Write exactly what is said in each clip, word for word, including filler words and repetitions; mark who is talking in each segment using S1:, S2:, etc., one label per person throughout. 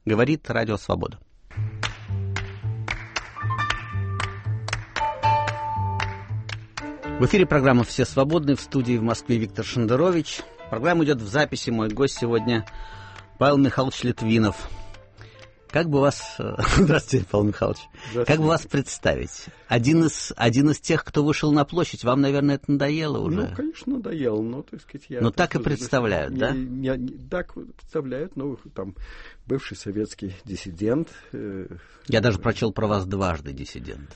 S1: Говорит Радио Свобода. В эфире программа «Все свободны», в студии в Москве Виктор Шендерович. Программа идет в записи. Мой гость сегодня Павел Михайлович Литвинов. Как бы вас... Здравствуйте, Павел Михайлович. Здравствуйте. Как бы вас представить? Один из, один из тех, кто вышел на площадь. Вам, наверное, это надоело уже?
S2: Ну, конечно, надоело. Но, так сказать, я...
S1: Но так и представляют,
S2: не,
S1: да?
S2: Не, не, так представляют, ну, там, бывший советский диссидент. Э,
S1: я даже прочел про вас дважды диссидент.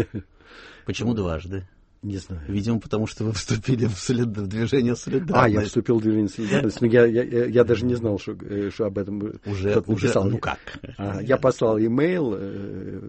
S1: Почему дважды?
S2: Не знаю.
S1: Видимо, потому что вы вступили в, солид... в движение солидарности.
S2: А, я вступил в движение солидарности. Но я, я, я, я даже не знал, что, что об этом
S1: уже,
S2: кто-то
S1: уже
S2: написал.
S1: Ну как?
S2: А, я послал имейл э,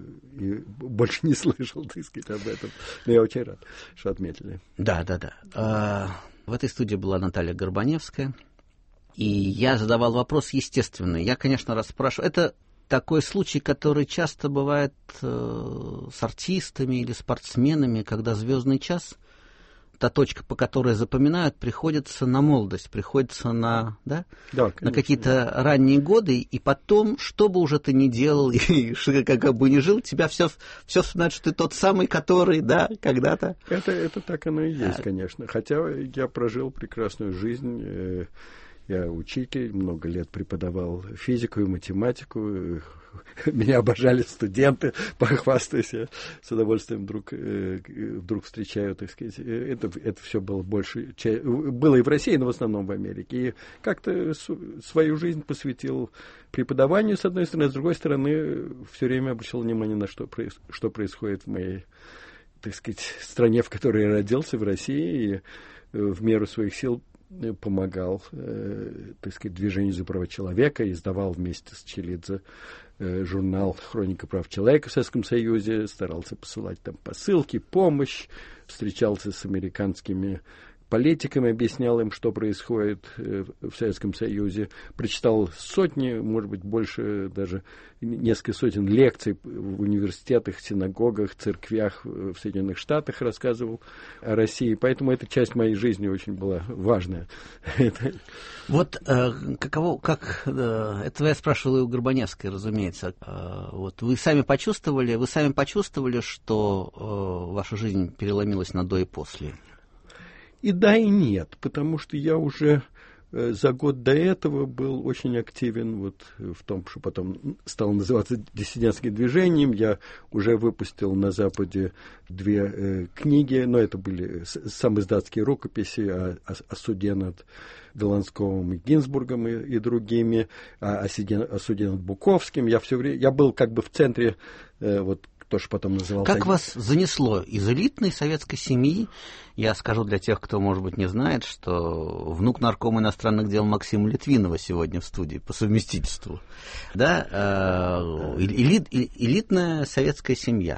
S2: и больше не слышал, так сказать, об этом. Но я очень рад, что отметили.
S1: Да, да, да. А, в этой студии была Наталья Горбаневская. И я задавал вопрос естественный. Я, конечно, расспрашиваю. Это такой случай, который часто бывает э, с артистами или спортсменами, когда звездный час, та точка, по которой запоминают, приходится на молодость, приходится на, да,
S2: да, конечно,
S1: на какие-то
S2: да.
S1: ранние годы, и потом, что бы уже ты ни делал, и как бы ни жил, тебя все, все вспоминает, что ты тот самый, который, да, когда-то...
S2: Это, это так оно и есть, а... конечно. Хотя я прожил прекрасную жизнь. Э, Я учитель, много лет преподавал физику и математику. Меня обожали студенты, похвастаюсь. Я с удовольствием вдруг, вдруг встречаю, так сказать. Это, это все было больше... Было и в России, но в основном в Америке. И как-то свою жизнь посвятил преподаванию, с одной стороны. С другой стороны, все время обращал внимание на что, что происходит в моей, так сказать, стране, в которой я родился, в России. И в меру своих сил помогал, э, так сказать, движению за права человека, издавал вместе с Челидзе э, журнал «Хроника прав человека» в Советском Союзе, старался посылать там посылки, помощь, встречался с американскими политиками, объяснял им, что происходит э, в Советском Союзе, прочитал сотни, может быть, больше, даже несколько сотен лекций в университетах, синагогах, церквях в Соединенных Штатах, рассказывал о России. Поэтому эта часть моей жизни очень была важная.
S1: Вот э, каково, как, э, это я спрашивал и у Горбаневской, разумеется. Э, вот вы сами почувствовали, вы сами почувствовали, что э, ваша жизнь переломилась на до и после?
S2: И да, и нет, потому что я уже э, за год до этого был очень активен вот в том, что потом стало называться диссидентским движением. Я уже выпустил на Западе две э, книги, но это были самоиздатские рукописи о, о, о суде над Голландсковым и Гинзбургом и, и другими, о, о, суде, о суде над Буковским. Я все время, я был как бы в центре э, вот то, что потом назывался...
S1: Как вас занесло из элитной советской семьи? Я скажу для тех, кто, может быть, не знает, что внук наркома иностранных дел Максима Литвинова сегодня в студии по совместительству. Да? Э, элит, элитная советская семья.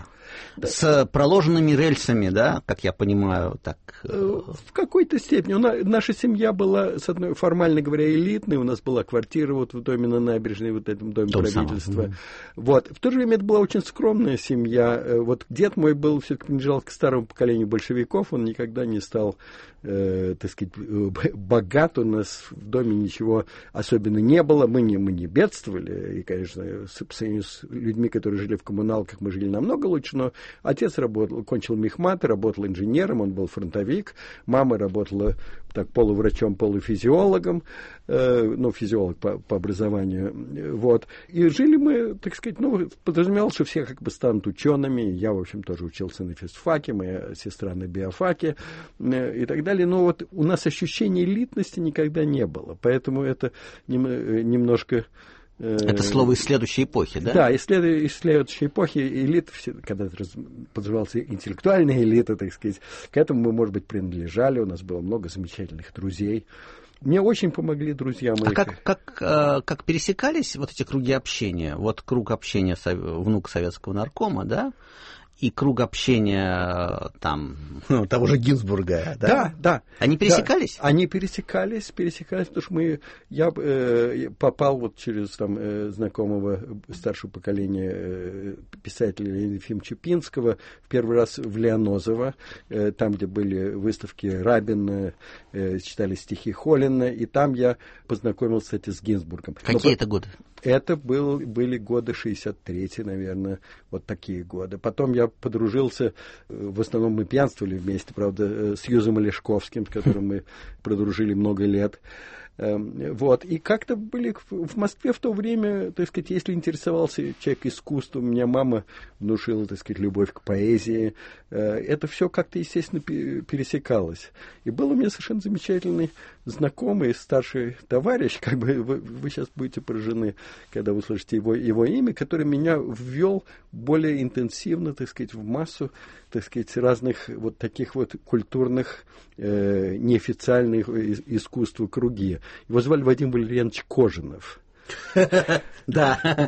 S1: С проложенными рельсами, да, как я понимаю, так...
S2: В какой-то степени. У нас, наша семья была, с одной, формально говоря, элитной. У нас была квартира вот в доме на набережной, вот в этом доме Том правительства. Самым. Вот. В то же время это была очень скромная семья. Вот дед мой был, все-таки принадлежал к старому поколению большевиков. Он никогда не стал, э, так сказать, богат. У нас в доме ничего особенно не было. Мы не, мы не бедствовали. И, конечно, по сравнению с людьми, которые жили в коммуналках, мы жили намного лучше. Но отец работал, кончил мехмат, работал инженером, он был фронтовик. Мама работала так полуврачом, полуфизиологом, э, ну, физиолог по, по образованию. Вот. И жили мы, так сказать, ну, подразумевалось, что все как бы станут учеными. Я, в общем, тоже учился на физфаке, моя сестра на биофаке э, и так далее. Но вот у нас ощущения элитности никогда не было. Поэтому это нем, немножко...
S1: Это слово из следующей эпохи, да?
S2: Да, из, след... из следующей эпохи элита, когда подразумевался интеллектуальная элита, так сказать, к этому мы, может быть, принадлежали, у нас было много замечательных друзей. Мне очень помогли друзья мои.
S1: А как, как, как пересекались вот эти круги общения? Вот круг общения внук советского наркома, да? И круг общения там, ну, того же Гинзбурга, да?
S2: Да, да.
S1: Они пересекались?
S2: Да, они пересекались, пересекались, потому что мы, я э, попал вот через там, э, знакомого старшего поколения э, писателя Леонида Ефимовича Пинского в первый раз в Лианозово, э, там, где были выставки Рабина, э, читали стихи Холлина, и там я познакомился, кстати, с Гинзбургом.
S1: Какие Но, это годы?
S2: Это был, были годы шестьдесят третий, наверное, вот такие годы. Потом я подружился, в основном мы пьянствовали вместе, правда, с Юзом Олешковским, с которым мы продружили много лет. Вот. И как-то были в Москве в то время, так сказать, если интересовался человек искусством, у меня мама внушила, так сказать, любовь к поэзии. Это все как-то, естественно, пересекалось. И был у меня совершенно замечательный знакомый, старший товарищ, как бы вы, вы сейчас будете поражены, когда вы услышите его, его имя, который меня ввел более интенсивно, так сказать, в массу, так сказать, разных вот таких вот культурных, э, неофициальных искусств круги. Его звали Вадим Валерьянович Кожинов.
S1: Да.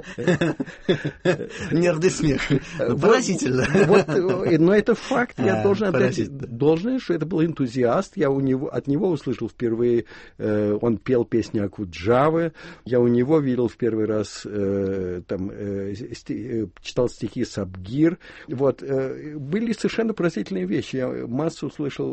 S1: Нервный смех. Поразительно.
S2: Но это факт. Я должен отдать должное, что это был энтузиаст. Я у него, от него услышал впервые, он пел песни Акуджавы. Я у него видел в первый раз, там, читал стихи Сабгир. Вот. Были совершенно поразительные вещи. Я массу услышал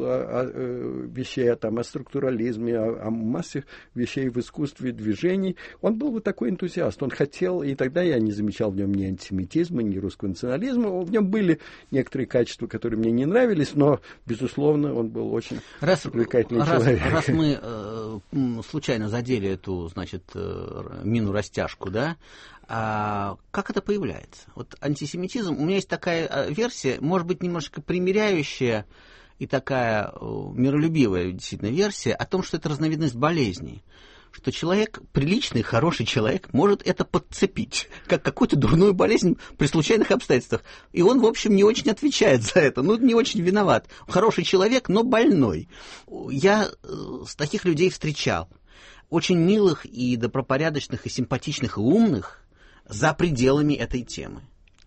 S2: вещей там, о структурализме, о массе вещей в искусстве, движений. Он был вот такой энтузиаст. Он хотел, и тогда я не замечал в нем ни антисемитизма, ни русского национализма. В нем были некоторые качества, которые мне не нравились, но, безусловно, он был очень раз, привлекательный
S1: раз,
S2: человек.
S1: Раз мы э, случайно задели эту, значит, э, мину-растяжку, да, а как это появляется? Вот антисемитизм, у меня есть такая версия, может быть, немножко примиряющая и такая э, миролюбивая, действительно, версия о том, что это разновидность болезни. Что человек, приличный, хороший человек, может это подцепить, как какую-то дурную болезнь при случайных обстоятельствах. И он, в общем, не очень отвечает за это, ну, не очень виноват. Хороший человек, но больной. Я с таких людей встречал. Очень милых и добропорядочных, и симпатичных, и умных за пределами этой темы.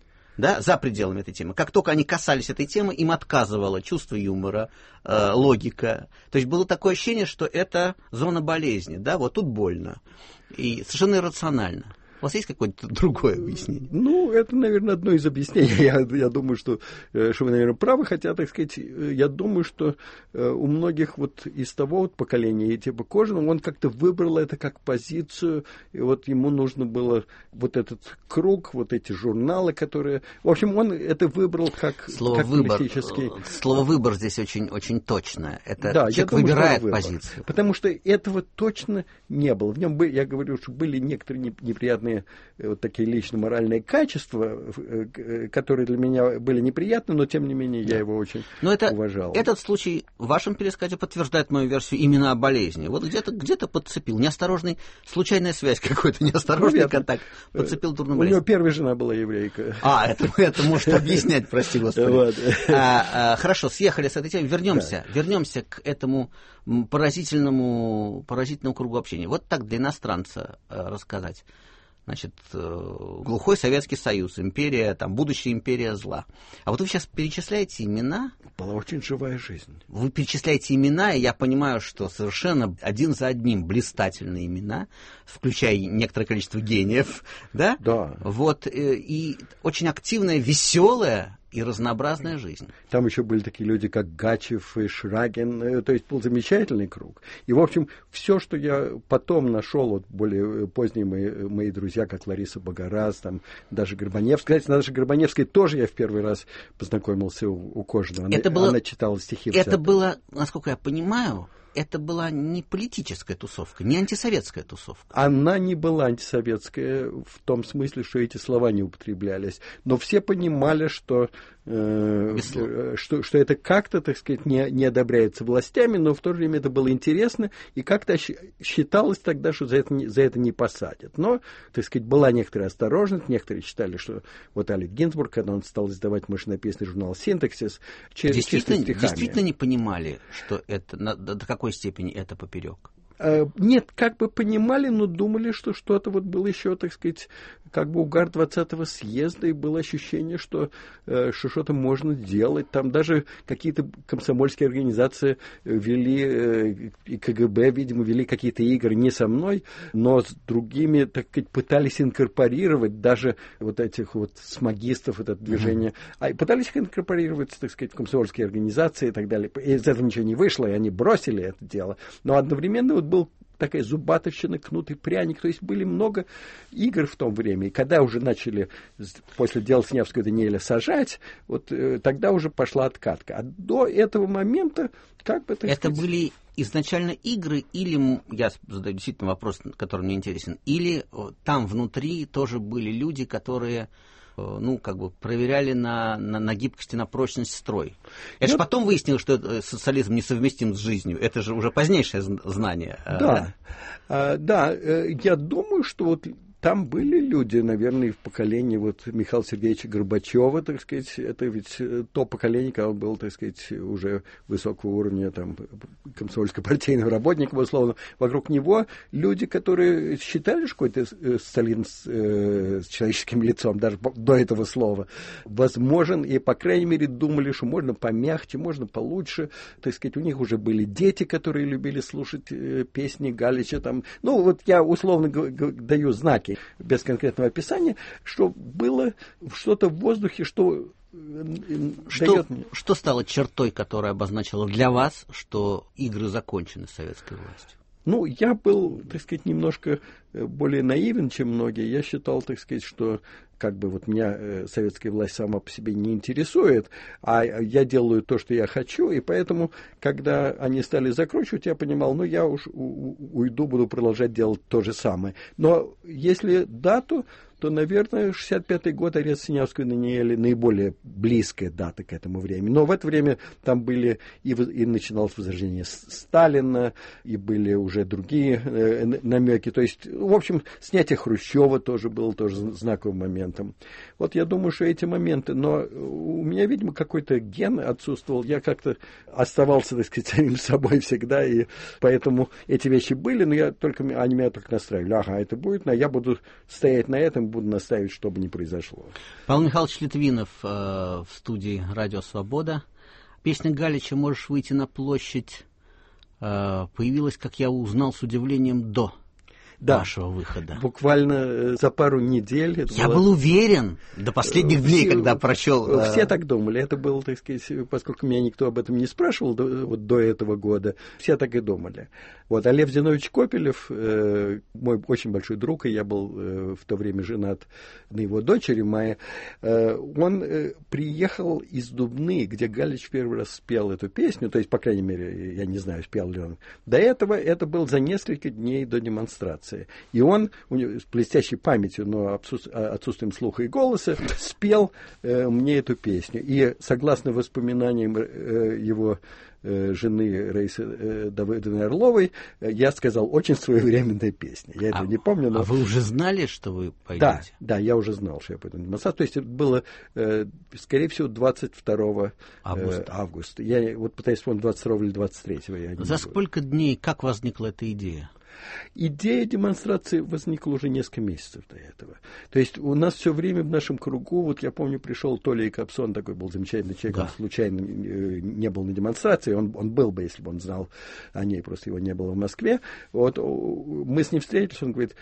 S1: Да, за пределами этой темы. Как только они касались этой темы, им отказывало чувство юмора, э, логика. То есть было такое ощущение, что это зона болезни. Да, вот тут больно. И совершенно иррационально. У вас есть какое-то другое объяснение?
S2: Ну, это, наверное, одно из объяснений. Я, я думаю, что, что вы, наверное, правы. Хотя, так сказать, я думаю, что у многих вот из того вот поколения, типа Кожаного, он как-то выбрал это как позицию. И вот ему нужно было вот этот круг, вот эти журналы, которые... В общем, он это выбрал как,
S1: слово
S2: как
S1: выбор,
S2: политический...
S1: Слово «выбор» здесь очень, очень точное. Это
S2: да,
S1: человек
S2: думаю,
S1: выбирает позицию.
S2: Потому что этого точно не было. В нем, были, я говорю, что были некоторые неприятные вот такие лично-моральные качества, которые для меня были неприятны, но тем не менее я его очень
S1: но это,
S2: уважал.
S1: Этот случай в вашем пересказе подтверждает мою версию именно о болезни. Вот где-то, где-то подцепил. Неосторожный, случайная связь какой-то, неосторожный ну, контакт. Подцепил дурную болезнь.
S2: У него первая жена была еврейка.
S1: А, это, это может объяснять, прости господи. Вот. А, а, хорошо, съехали с этой темы. Вернемся, да. вернемся к этому поразительному, поразительному кругу общения. Вот так для иностранца рассказать. Значит, глухой Советский Союз, империя, там, будущая империя зла. А вот вы сейчас перечисляете имена.
S2: Была очень живая жизнь.
S1: Вы перечисляете имена, и я понимаю, что совершенно один за одним блистательные имена, включая некоторое количество гениев, да?
S2: Да.
S1: Вот, и очень активная, веселая и разнообразная жизнь.
S2: Там еще были такие люди, как Гачев и Шрагин, то есть был замечательный круг. И, в общем, все, что я потом нашел, вот более поздние мои, мои друзья, как Лариса Богораз, там, даже Горбаневская. Кстати, даже Горбаневской тоже я в первый раз познакомился у, у Кожаного. Она,
S1: это было,
S2: она читала стихи.
S1: Это было, насколько я понимаю, это была не политическая тусовка, не антисоветская тусовка.
S2: Она не была антисоветская в том смысле, что эти слова не употреблялись. Но все понимали, что, э, что, что это как-то, так сказать, не, не одобряется властями, но в то же время это было интересно, и как-то считалось тогда, что за это, не, за это не посадят. Но, так сказать, была некоторая осторожность. Некоторые считали, что вот Алек Гинзбург, когда он стал издавать машинописный журнал «Синтаксис»,
S1: действительно, действительно не понимали, что это до какой степени это поперек?
S2: Нет, как бы понимали, но думали, что что-то вот было еще, так сказать, как бы угар двадцатого съезда, и было ощущение, что, что что-то можно делать. Там даже какие-то комсомольские организации вели, и КГБ, видимо, вели какие-то игры не со мной, но с другими, так сказать, пытались инкорпорировать даже вот этих вот смагистов, это движение, uh-huh. а пытались их инкорпорировать, так сказать, в комсомольские организации и так далее. И из этого ничего не вышло, и они бросили это дело. Но одновременно вот был такая зубатовщина, кнут и пряник. То есть были много игр в том время. И когда уже начали после дела Сневского Даниэля сажать, вот э, тогда уже пошла откатка. А до этого момента, как бы... Так
S1: Это
S2: сказать,
S1: были изначально игры, или, я задаю действительно вопрос, который мне интересен, или там внутри тоже были люди, которые... ну, как бы проверяли на, на, на гибкость и на прочность строй. Это же потом выяснилось, что социализм несовместим с жизнью. Это же уже позднейшее знание.
S2: Да, а, да, я думаю, что вот там были люди, наверное, в поколении вот Михаила Сергеевича Горбачева, так сказать, это ведь то поколение, когда он был, так сказать, уже высокого уровня, там, комсомольско-партийного работника, условно. Вокруг него люди, которые считали, что это Сталин с, э, с человеческим лицом, даже до этого слова, возможен, и, по крайней мере, думали, что можно помягче, можно получше, так сказать, у них уже были дети, которые любили слушать э, песни Галича, там, ну, вот я условно г- г- даю знаки, без конкретного описания, что было что-то в воздухе, что...
S1: Что,
S2: дает...
S1: что стало чертой, которая обозначила для вас, что игры закончены советской властью?
S2: Ну, я был, так сказать, немножко более наивен, чем многие. Я считал, так сказать, что как бы вот меня э, советская власть сама по себе не интересует, а я делаю то, что я хочу, и поэтому, когда они стали закручивать, я понимал, ну, я уж у- уйду, буду продолжать делать то же самое. Но если дату, то, наверное, шестьдесят пятый год, арест Синявского и Даниэля, наиболее близкая дата к этому времени. Но в это время там были и, и начиналось возрождение Сталина, и были уже другие э, намеки. То есть, в общем, снятие Хрущева тоже было тоже знаковым моментом. Вот я думаю, что эти моменты, но у меня, видимо, какой-то ген отсутствовал. Я как-то оставался, так сказать, самим собой всегда, и поэтому эти вещи были, но я только, они меня только настраивали. Ага, это будет, но я буду стоять на этом, буду настаивать, чтобы не произошло.
S1: Павел Михайлович Литвинов э, в студии «Радио Свобода». Песня Галича «Можешь выйти на площадь» э, появилась, как я узнал, с удивлением до
S2: Да,
S1: вашего выхода.
S2: Буквально за пару недель.
S1: Я
S2: было...
S1: был уверен до последних дней,
S2: все,
S1: когда прочел...
S2: Все так думали. Это было, так сказать, поскольку меня никто об этом не спрашивал до, вот до этого года, все так и думали. Вот, а Лев Зинович Копелев, э, мой очень большой друг, и я был э, в то время женат на его дочери Майе, э, он э, приехал из Дубны, где Галич первый раз спел эту песню, то есть, по крайней мере, я не знаю, спел ли он. До этого это был за несколько дней до демонстрации. И он, у него, с блестящей памятью, но отсутствием слуха и голоса, спел э, мне эту песню. И, согласно воспоминаниям э, его э, жены Раисы э, Давыдовны Орловой, э, я сказал, очень своевременная песня. Я этого
S1: а,
S2: не помню. Но...
S1: А вы уже знали, что вы пойдете?
S2: Да, да, я уже знал, что я пойду на демонстрацию. То есть это было, э, скорее всего, двадцать второго августа. Э, августа. Я вот пытаюсь вспомнить, двадцать второго или двадцать третьего. Я
S1: За сколько дней, как возникла эта идея?
S2: Идея демонстрации возникла уже несколько месяцев до этого. То есть у нас все время в нашем кругу, вот я помню, пришел Толя Капсон, такой был замечательный человек, да. Он случайно не был на демонстрации, он, он был бы, если бы он знал о ней, просто его не было в Москве. Вот мы с ним встретились, он говорит,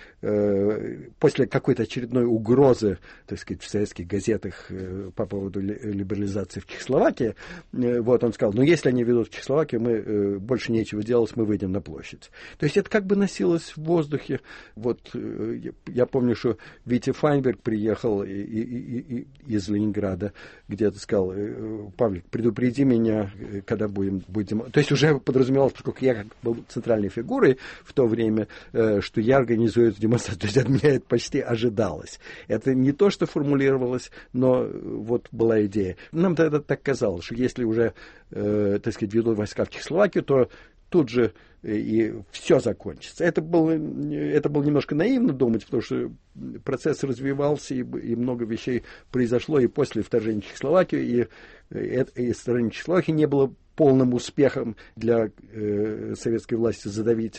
S2: э, после какой-то очередной угрозы, так сказать, в советских газетах э, по поводу либерализации в Чехословакии, э, вот он сказал, ну если они ведут в Чехословакию, мы э, больше нечего делать, мы выйдем на площадь. То есть это как бы носилось в воздухе. Вот я, я помню, что Витя Файнберг приехал и, и, и, и из Ленинграда, где-то сказал, Павлик, предупреди меня, когда будем, будем... То есть уже подразумевалось, поскольку я как был центральной фигурой в то время, что я организую эту демонстрацию. То есть от меня это почти ожидалось. Это не то, что формулировалось, но вот была идея. Нам тогда так казалось, что если уже, э, так сказать, ведут войска в Чехословакию, то тут же и все закончится. Это было, это было немножко наивно думать, потому что процесс развивался, и, и много вещей произошло и после вторжения в Чехословакию, и, и, и вторжение в Чехословакии не было полным успехом для э, советской власти задавить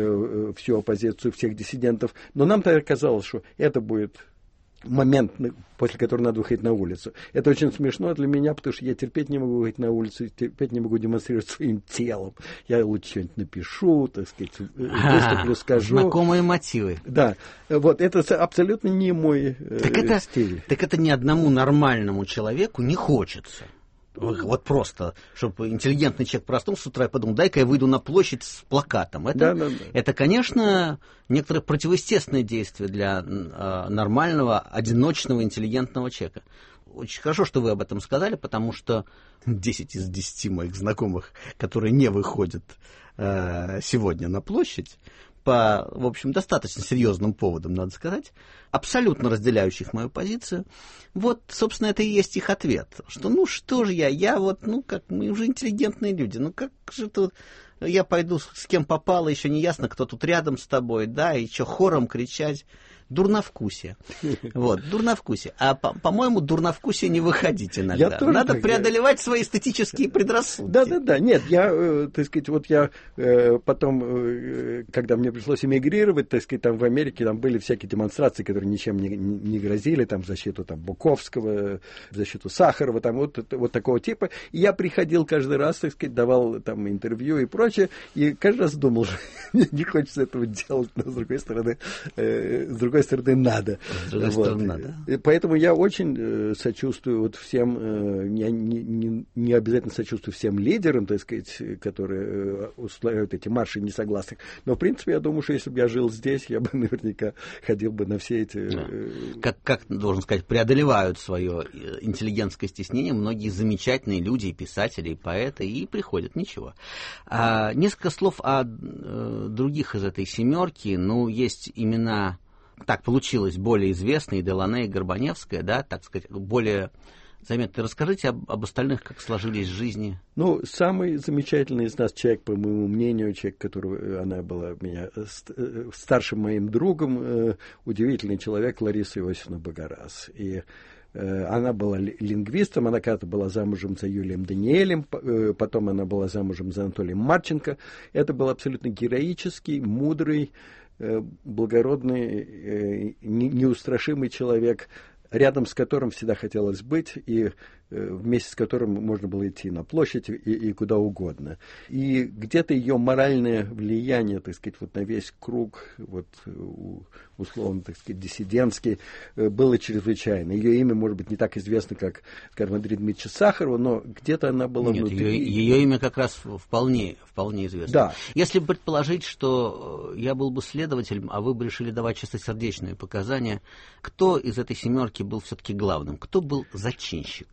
S2: э, всю оппозицию, всех диссидентов. Но нам тогда казалось, что это будет момент, после которого надо выходить на улицу. Это очень смешно для меня, потому что я терпеть не могу выходить на улицу, терпеть не могу демонстрировать своим телом. Я лучше что-нибудь напишу, так сказать, выступлю, скажу.
S1: Знакомые мотивы.
S2: Да, вот это абсолютно не мой э,
S1: так это,
S2: стиль.
S1: Так это ни одному нормальному человеку не хочется. Вот просто, чтобы интеллигентный человек проснулся с утра и подумал, дай-ка я выйду на площадь с плакатом. Это,
S2: да, да, да.
S1: это конечно, некоторое противоестественное действие для э, нормального, одиночного, интеллигентного человека. Очень хорошо, что вы об этом сказали, потому что десять из десяти моих знакомых, которые не выходят э, сегодня на площадь, по, в общем, достаточно серьезным поводам, надо сказать, абсолютно разделяющих мою позицию, вот, собственно, это и есть их ответ, что, ну, что же я, я вот, ну, как, мы уже интеллигентные люди, ну, как же тут, я пойду с кем попало, еще не ясно, кто тут рядом с тобой, да, и что, хором кричать. Дурновкусие. Вот, дурновкусие. А, по- по-моему, дурновкусие не выходить иногда. Надо так, преодолевать я... свои эстетические предрассудки.
S2: Да-да-да. Нет, я, э, так сказать, вот я э, потом, э, когда мне пришлось эмигрировать, так сказать, там в Америке, там были всякие демонстрации, которые ничем не, не, не грозили, там, в защиту там, Буковского, в защиту Сахарова, там, вот, вот такого типа. И я приходил каждый раз, так сказать, давал там интервью и прочее, и каждый раз думал, что не хочется этого делать, но с другой стороны, э, с другой стороны, надо.
S1: С другой
S2: вот.
S1: стороны, надо.
S2: И поэтому я очень э, сочувствую вот всем, э, не, не, не обязательно сочувствую всем лидерам, так сказать, которые э, устраивают эти марши несогласных. Но, в принципе, я думаю, что если бы я жил здесь, я бы наверняка ходил бы на все эти... Э,
S1: как, как, должен сказать, преодолевают свое интеллигентское стеснение многие замечательные люди, и писатели, и поэты, и приходят, ничего. А, несколько слов о э, других из этой семерки. Ну, есть имена... Так получилось, более известные, Делане и Горбаневская, да, так сказать, более заметно. Расскажите об, об остальных, как сложились жизни.
S2: Ну, самый замечательный из нас человек, по моему мнению, человек, которого она была меня старшим моим другом, удивительный человек, Лариса Иосифовна Богораз. И она была лингвистом, она когда-то была замужем за Юлием Даниэлем, потом она была замужем за Анатолием Марченко. Это был абсолютно героический, мудрый, благородный, неустрашимый человек, рядом с которым всегда хотелось быть, и вместе с которым можно было идти на площадь и, и куда угодно. И где-то ее моральное влияние, так сказать, вот на весь круг, вот, условно, так сказать, диссидентский, было чрезвычайно. Ее имя, может быть, не так известно, как, скажем, Андрея Дмитриевича Сахарова, но где-то она была
S1: Нет,
S2: внутри.
S1: Ее, ее имя как раз вполне, вполне известно.
S2: Да.
S1: Если предположить, что я был бы следователем, а вы бы решили давать чистосердечные показания, кто из этой семерки был все-таки главным? Кто был зачинщик?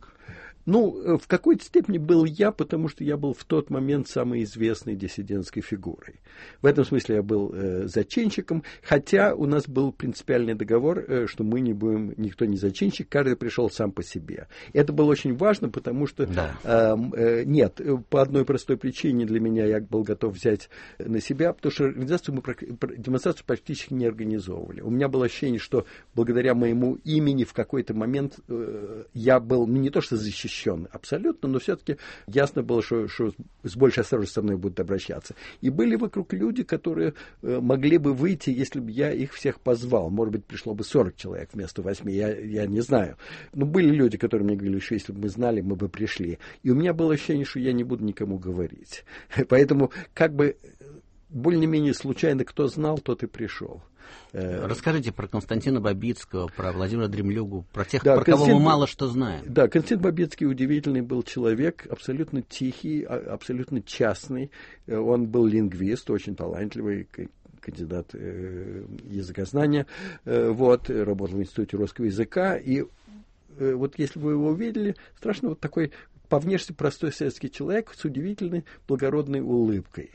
S2: Ну, в какой-то степени был я, потому что я был в тот момент самой известной диссидентской фигурой. В этом смысле я был э, зачинщиком, хотя у нас был принципиальный договор, э, что мы не будем, никто не зачинщик, каждый пришел сам по себе. Это было очень важно, потому что
S1: да.
S2: э, э, нет, по одной простой причине для меня я был готов взять на себя, потому что организацию мы, демонстрацию практически не организовывали. У меня было ощущение, что благодаря моему имени в какой-то момент э, я был, ну, не то что защищен, абсолютно, но все-таки ясно было, что, что с большей осторожностью со мной будут обращаться. И были вокруг люди, которые э, могли бы выйти, если бы я их всех позвал. Может быть, пришло бы сорок человек вместо восьми, я, я не знаю. Но были люди, которые мне говорили, что если бы мы знали, мы бы пришли. И у меня было ощущение, что я не буду никому говорить. Поэтому как бы более-менее случайно кто знал, тот и пришел.
S1: Расскажите про Константина Бабицкого, про Владимира Дремлюгу, про тех,
S2: да,
S1: про
S2: Константин...
S1: кого мы мало что знаем.
S2: Да, Константин Бабицкий удивительный был человек, абсолютно тихий, абсолютно частный. Он был лингвист, очень талантливый, кандидат э, языкознания, э, вот, работал в Институте русского языка. И э, вот если вы его увидели, страшно, вот такой по внешности простой советский человек с удивительной благородной улыбкой.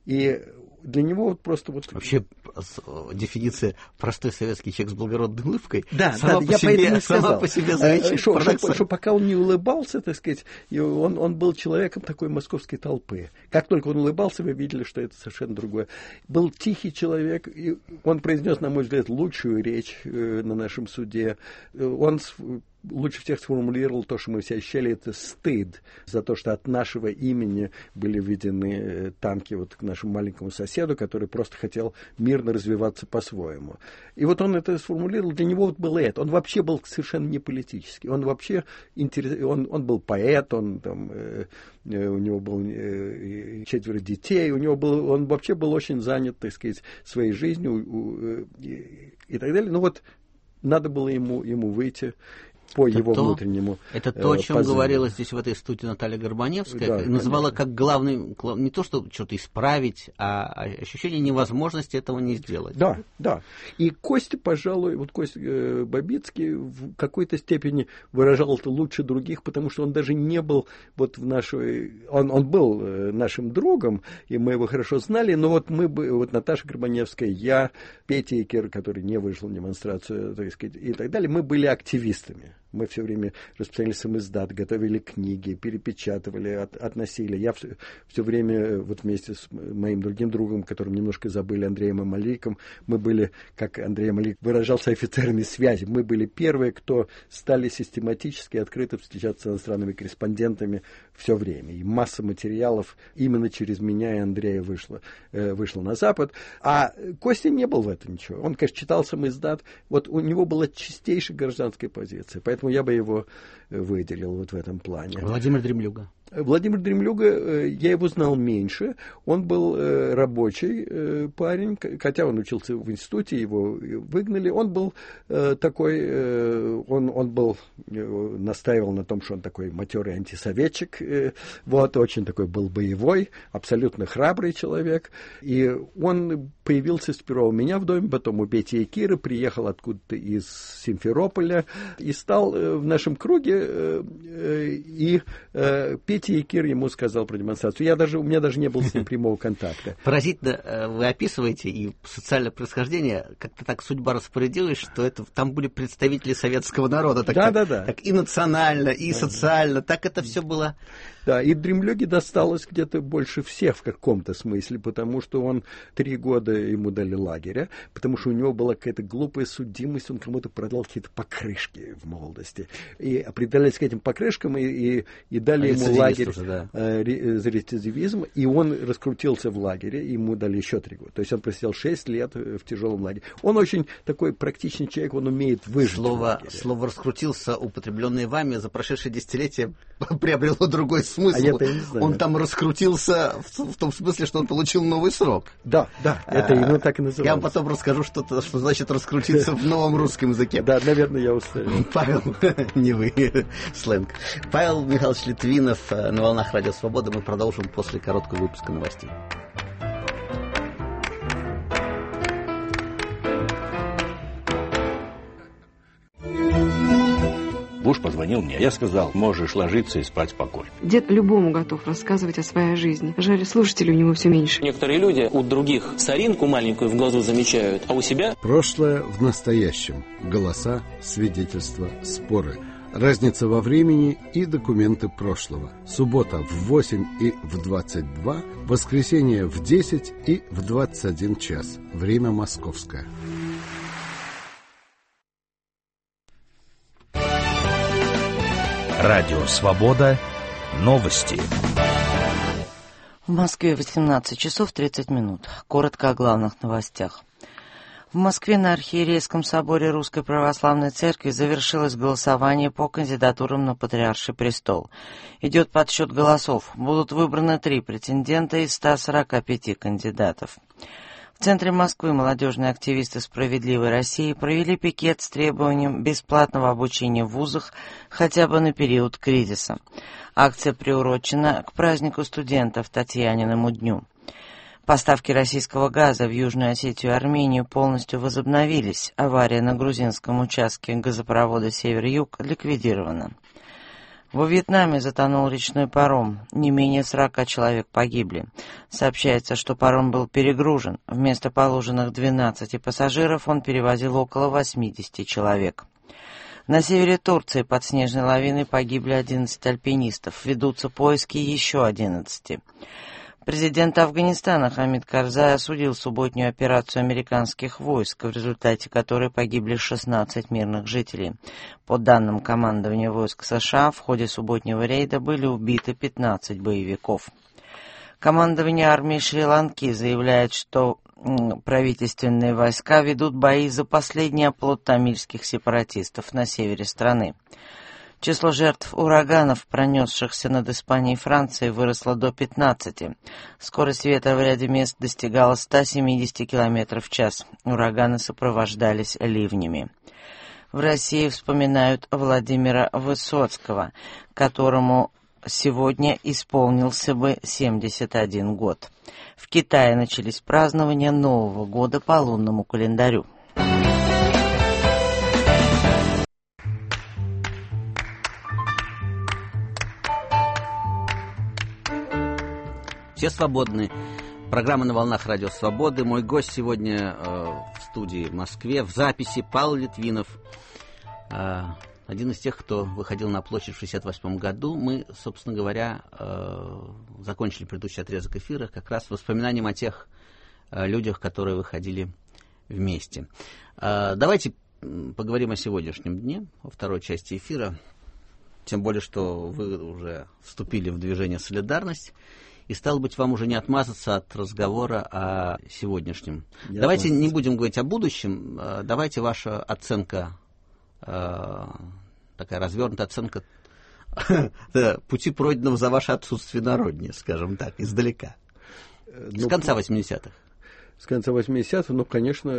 S2: И для него вот просто вот...
S1: Вообще дефиниция «простой советский человек с благородной улыбкой»
S2: да,
S1: сама,
S2: да,
S1: по,
S2: я
S1: себе, сама по себе замечательно.
S2: Что, что, что пока он не улыбался, так сказать, он, он был человеком такой московской толпы. Как только он улыбался, вы видели, что это совершенно другое. Был тихий человек, и он произнес, на мой взгляд, лучшую речь э, на нашем суде. Он лучше всех сформулировал то, что мы все ощущали, это стыд за то, что от нашего имени были введены танки вот к нашему маленькому соседу, который просто хотел мирно развиваться по-своему. И вот он это сформулировал, для него вот было это. Он вообще был совершенно не политический. Он вообще интерес... он, он был поэт, он там, э, у него было э, четверо детей, у него был, он вообще был очень занят, так сказать, своей жизнью э, и, и так далее. Ну вот надо было ему, ему выйти. по
S1: это
S2: его
S1: то,
S2: внутреннему
S1: Это то, о чем
S2: позыву.
S1: говорила здесь в этой студии Наталья Горбаневская.
S2: Да,
S1: называла
S2: конечно.
S1: как главный, не то, что что-то исправить, а ощущение невозможности этого не сделать.
S2: Да, да. И Костя, пожалуй, вот Костя э, Бабицкий в какой-то степени выражал это лучше других, потому что он даже не был вот в нашей... Он, он был э, нашим другом, и мы его хорошо знали, но вот мы бы, вот Наташа Горбаневская, я, Петя Икер, который не вышел на демонстрацию, так сказать, и так далее, мы были активистами. Мы все время распространяли самиздат, готовили книги, перепечатывали, от, относили. Я все, все время вот вместе с моим другим другом, которым немножко забыли, Андреем Амаликом, мы были, как Андрей Амалик выражался, офицерами связи. Мы были первые, кто стали систематически открыто встречаться с иностранными корреспондентами все время. И масса материалов именно через меня и Андрея вышло, э, вышло на Запад. А Костя не был в этом ничего. Он, конечно, читал самиздат. Вот у него была чистейшая гражданская позиция. Поэтому я бы его выделил вот в этом плане.
S1: Владимир Дремлюга.
S2: Владимир Дремлюга, я его знал меньше. Он был рабочий парень, хотя он учился в институте, его выгнали. Он был такой, он, он был, настаивал на том, что он такой матерый антисоветчик. Вот, очень такой был боевой, абсолютно храбрый человек. И он появился сперва у меня в доме, потом у Пети и Киры, приехал откуда-то из Симферополя и стал в нашем круге. И Петя Петя Икир ему сказал про демонстрацию. Я даже, у меня даже не было с ним прямого контакта.
S1: Поразительно вы описываете, и социальное происхождение, как-то так судьба распорядилась, что это, там были представители советского народа. Так,
S2: да,
S1: так,
S2: да, да.
S1: Так и национально, и
S2: да,
S1: социально. Так это все было...
S2: Да, и Дремлюге досталось где-то больше всех в каком-то смысле, потому что он три года ему дали лагеря, потому что у него была какая-то глупая судимость, он кому-то продал какие-то покрышки в молодости. И определялись к этим покрышкам, и, и, и дали ему лагерь уже, да. э, за рецидивизм, и он раскрутился в лагере, ему дали еще три года. То есть он просидел шесть лет в тяжелом лагере. Он очень такой практичный человек, он умеет выжить
S1: слово,
S2: в лагере.
S1: Слово «раскрутился», употребленное вами, за прошедшие десятилетия приобрело другой смысл.
S2: А я-то не знаю.
S1: Он там раскрутился в, в том смысле, что он получил новый срок.
S2: Да, да, это именно так и называется.
S1: Я вам потом расскажу, что, что значит раскрутиться в новом русском языке.
S2: Да, наверное, я устаю.
S1: Павел, не вы, сленг. Павел Михайлович Литвинов на волнах Радио Свобода. Мы продолжим после короткого выпуска новостей.
S3: Буш позвонил мне. Я сказал, можешь ложиться и спать спокойно.
S4: Дед любому готов рассказывать о своей жизни. Жаль, слушателей у него все меньше.
S5: Некоторые люди у других соринку маленькую в глазу замечают, а у себя...
S6: Прошлое в настоящем. Голоса, свидетельства, споры. Разница во времени и документы прошлого. Суббота в восемь и в двадцать два, воскресенье в десять и в двадцать один час. Время московское.
S7: Радио «Свобода». Новости.
S8: В Москве восемнадцать часов тридцать минут. Коротко о главных новостях. В Москве на Архиерейском соборе Русской Православной Церкви завершилось голосование по кандидатурам на Патриарший престол. Идет подсчет голосов. Будут выбраны три претендента из ста сорока пяти кандидатов. В центре Москвы молодежные активисты «Справедливой России» провели пикет с требованием бесплатного обучения в вузах хотя бы на период кризиса. Акция приурочена к празднику студентов Татьяниному дню. Поставки российского газа в Южную Осетию и Армению полностью возобновились. Авария на грузинском участке газопровода «Север-Юг» ликвидирована. Во Вьетнаме затонул речной паром. Не менее сорока человек погибли. Сообщается, что паром был перегружен. Вместо положенных двенадцати пассажиров он перевозил около восьмидесяти человек. На севере Турции под снежной лавиной погибли одиннадцать альпинистов. Ведутся поиски еще одиннадцати. Президент Афганистана Хамид Карзай осудил субботнюю операцию американских войск, в результате которой погибли шестнадцать мирных жителей. По данным командования войск США, в ходе субботнего рейда были убиты пятнадцать боевиков. Командование армии Шри-Ланки заявляет, что правительственные войска ведут бои за последний оплот тамильских сепаратистов на севере страны. Число жертв ураганов, пронесшихся над Испанией и Францией, выросло до пятнадцати. Скорость ветра в ряде мест достигала ста семидесяти километров в час. Ураганы сопровождались ливнями. В России вспоминают Владимира Высоцкого, которому сегодня исполнился бы семьдесят один год. В Китае начались празднования Нового года по лунному календарю.
S1: Все свободны. Программа «На волнах Радио Свободы». Мой гость сегодня э, в студии в Москве, в записи Павел Литвинов. Э, один из тех, кто выходил на площадь в шестьдесят восьмом году. Мы, собственно говоря, э, закончили предыдущий отрезок эфира как раз воспоминанием о тех э, людях, которые выходили вместе. Э, давайте поговорим о сегодняшнем дне, во второй части эфира. Тем более, что вы уже вступили в движение «Солидарность». И, стало быть, вам уже не отмазаться от разговора о сегодняшнем. Я давайте отмазаться. Не будем говорить о будущем. Давайте ваша оценка, такая развернутая оценка пути, пройденного за ваше отсутствие на родине, скажем так, издалека. С конца восьмидесятых.
S2: С конца восьмидесятых, ну, конечно,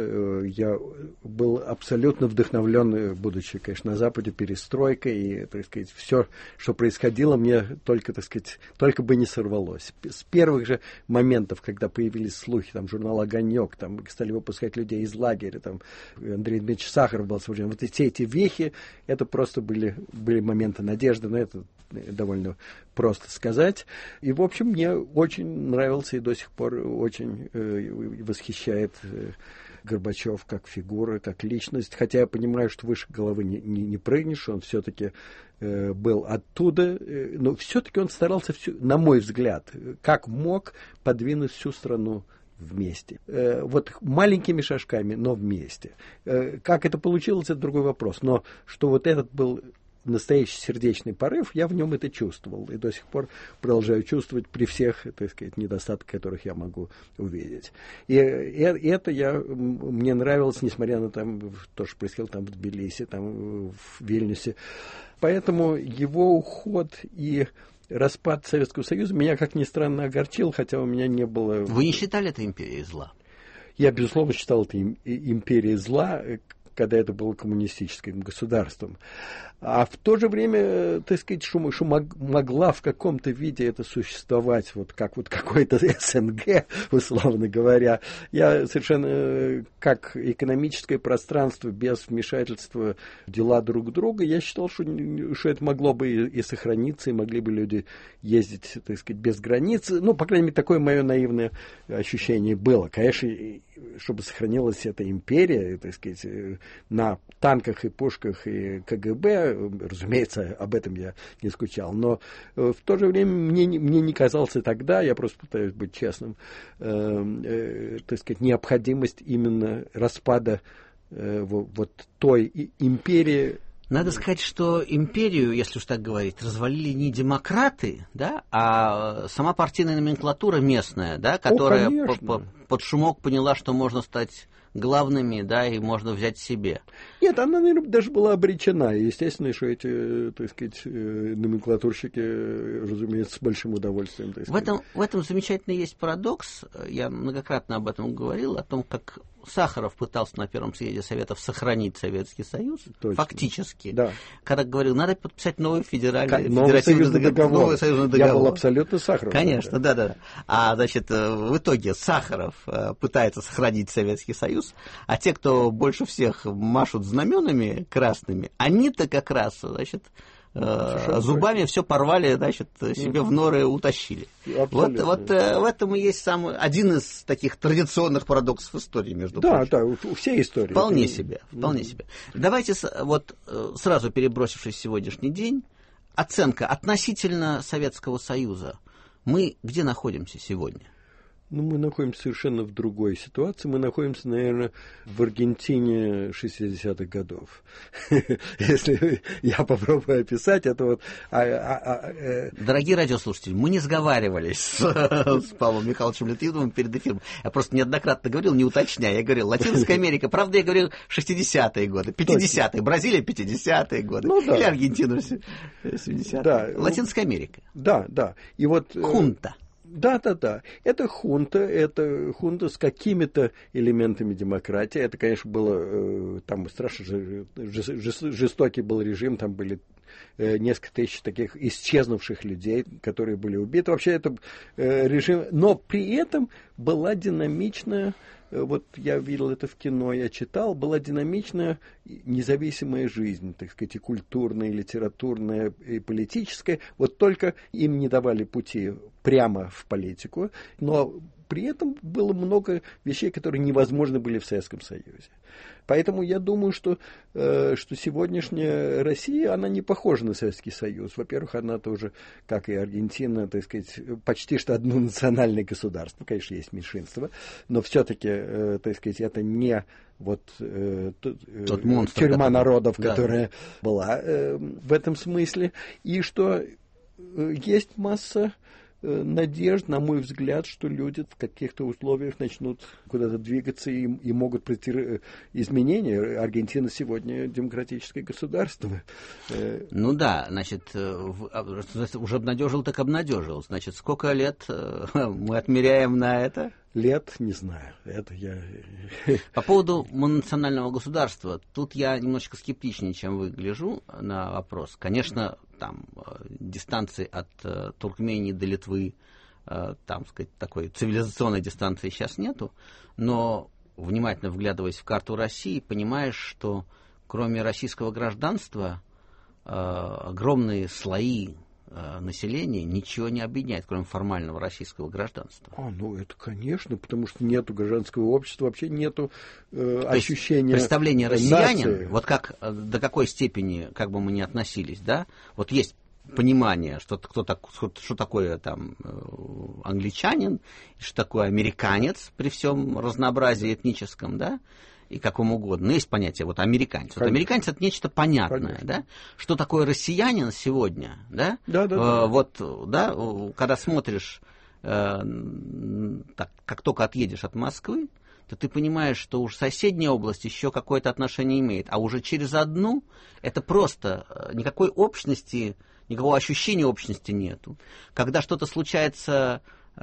S2: я был абсолютно вдохновлен, будучи, конечно, на Западе, перестройкой, и, так сказать, все, что происходило, мне только, так сказать, только бы не сорвалось. С первых же моментов, когда появились слухи, там, журнал «Огонек», там, стали выпускать людей из лагеря, там, Андрей Дмитриевич Сахаров был освобожден, вот все эти вехи, это просто были, были моменты надежды, на это довольно просто сказать. И, в общем, мне очень нравился и до сих пор очень э, восхищает э, Горбачев как фигура, как личность. Хотя я понимаю, что выше головы не, не, не прыгнешь, он все-таки э, был оттуда, э, но все-таки он старался, всю, на мой взгляд, как мог подвинуть всю страну вместе. Э, вот маленькими шажками, но вместе. Э, как это получилось, это другой вопрос. Но что вот этот был настоящий сердечный порыв, я в нем это чувствовал. И до сих пор продолжаю чувствовать при всех, так сказать, недостатках, которых я могу увидеть. И, и это я, мне нравилось, несмотря на там, то, что происходило там в Тбилиси, там, в Вильнюсе. Поэтому его уход и распад Советского Союза меня, как ни странно, огорчил, хотя у меня не было...
S1: Вы не считали это империей зла?
S2: Я, безусловно, считал это империей зла, когда это было коммунистическим государством. А в то же время, так сказать, что, что могла в каком-то виде это существовать, вот как вот какой-то СНГ, условно говоря. Я совершенно, как экономическое пространство без вмешательства в дела друг друга, я считал, что, что это могло бы и, и сохраниться, и могли бы люди ездить, так сказать, без границ. Ну, по крайней мере, такое мое наивное ощущение было. Конечно, чтобы сохранилась эта империя, так сказать, на танках и пушках и КГБ, разумеется, об этом я не скучал, но в то же время мне, мне не казался тогда, я просто пытаюсь быть честным, э, э, так сказать, необходимость именно распада э, вот, вот той империи.
S1: Надо сказать, что империю, если уж так говорить, развалили не демократы, да, а сама партийная номенклатура местная, да, которая
S2: О,
S1: по, по, под шумок поняла, что можно стать главными, да, и можно взять себе.
S2: Нет, она, наверное, даже была обречена. Естественно, что эти, так сказать, номенклатурщики, разумеется, с большим удовольствием. Так сказать.
S1: В этом, в этом замечательно есть парадокс. Я многократно об этом говорил, о том, как Сахаров пытался на Первом съезде Советов сохранить Советский Союз, точно. Фактически. Да. Когда говорил, надо подписать новый федеральный
S2: новый союзный договор.
S1: Новый союзный договор.
S2: Я был абсолютно Сахаров.
S1: Конечно, да-да. А, значит, в итоге Сахаров пытается сохранить Советский Союз, а те, кто больше всех машут знаменами красными, они-то как раз, значит, Совершенно зубами все порвали, значит, себе в норы утащили. Вот, вот в этом и есть самый, один из таких традиционных парадоксов истории, между
S2: да,
S1: прочим.
S2: Да, да, у всей истории.
S1: Вполне себе, вполне себе. Давайте вот сразу перебросившись в сегодняшний день, оценка относительно Советского Союза. Мы где находимся сегодня?
S2: Ну, мы находимся совершенно в другой ситуации. Мы находимся, наверное, в Аргентине шестидесятых годов. Если я попробую описать это вот... А, а, а, э...
S1: Дорогие радиослушатели, мы не сговаривались с, с Павлом Михайловичем Литвиновым перед эфиром. Я просто неоднократно говорил, не уточняя. Я говорил, Латинская Америка. Правда, я говорил шестидесятые годы, пятидесятые. Бразилия пятидесятые годы. Ну, да. Или Аргентина семидесятые. Да. Латинская Америка.
S2: Да, да. И вот...
S1: Хунта.
S2: Да, да, да. Это хунта, это хунта с какими-то элементами демократии. Это, конечно, было, там страшно жестокий был режим, там были несколько тысяч таких исчезнувших людей, которые были убиты. Вообще это режим... Но при этом была динамичная, вот я видел это в кино, я читал, была динамичная независимая жизнь, так сказать, и культурная, и литературная, и политическая. Вот только им не давали пути прямо в политику, но при этом было много вещей, которые невозможны были в Советском Союзе. Поэтому я думаю, что, э, что сегодняшняя Россия, она не похожа на Советский Союз. Во-первых, она тоже, как и Аргентина, так сказать, почти что однонациональное государство. Конечно, есть меньшинство, но все-таки, э, так сказать, это не вот э, тот, э, Тот монстр, тюрьма который... народов, да. которая была э, в этом смысле. И что э, есть масса надежд, на мой взгляд, что люди в каких-то условиях начнут куда-то двигаться и, и могут прийти изменения. Аргентина сегодня демократическое государство.
S1: Ну да, значит, уже обнадежил, так обнадежил. Значит, сколько лет мы отмеряем на это?
S2: Лет, не знаю. Это я...
S1: По поводу мононационального государства, тут я немножечко скептичнее, чем вы, гляжу на вопрос. Конечно, там дистанции от э, Туркмении до Литвы, э, там, сказать, такой цивилизационной дистанции сейчас нету, но, внимательно вглядываясь в карту России, понимаешь, что кроме российского гражданства э, огромные слои населения ничего не объединяет, кроме формального российского гражданства.
S2: А, ну это, конечно, потому что нету гражданского общества, вообще нету э, ощущения
S1: представления россиянин, нации. Вот как, до какой степени, как бы мы ни относились, да, вот есть понимание, что, кто так, что, что такое там англичанин, что такое американец при всем разнообразии этническом, да, и какому угодно. Но есть понятие вот американец. Вот американец это нечто понятное, Конечно. Да? Что такое россиянин сегодня, да?
S2: Да, да,
S1: э,
S2: да.
S1: Вот, да, когда смотришь, э, так, как только отъедешь от Москвы, то ты понимаешь, что уж соседняя область еще какое-то отношение имеет, а уже через одну это просто никакой общности, никакого ощущения общности нету. Когда что-то случается...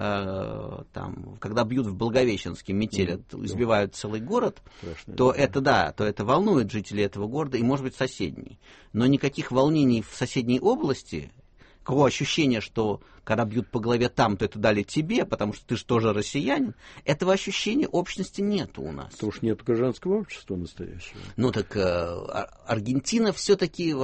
S1: Там, когда бьют в Благовещенске, метелят, mm-hmm. избивают целый город, Страшно, то да. это да, то это волнует жителей этого города и, может быть, соседней. Но никаких волнений в соседней области, какого ощущения, что когда бьют по голове там, то это дали тебе, потому что ты же тоже россиянин, этого ощущения общности нету у нас.
S2: Потому что нет гражданского общества настоящего.
S1: Ну так э, Аргентина все-таки...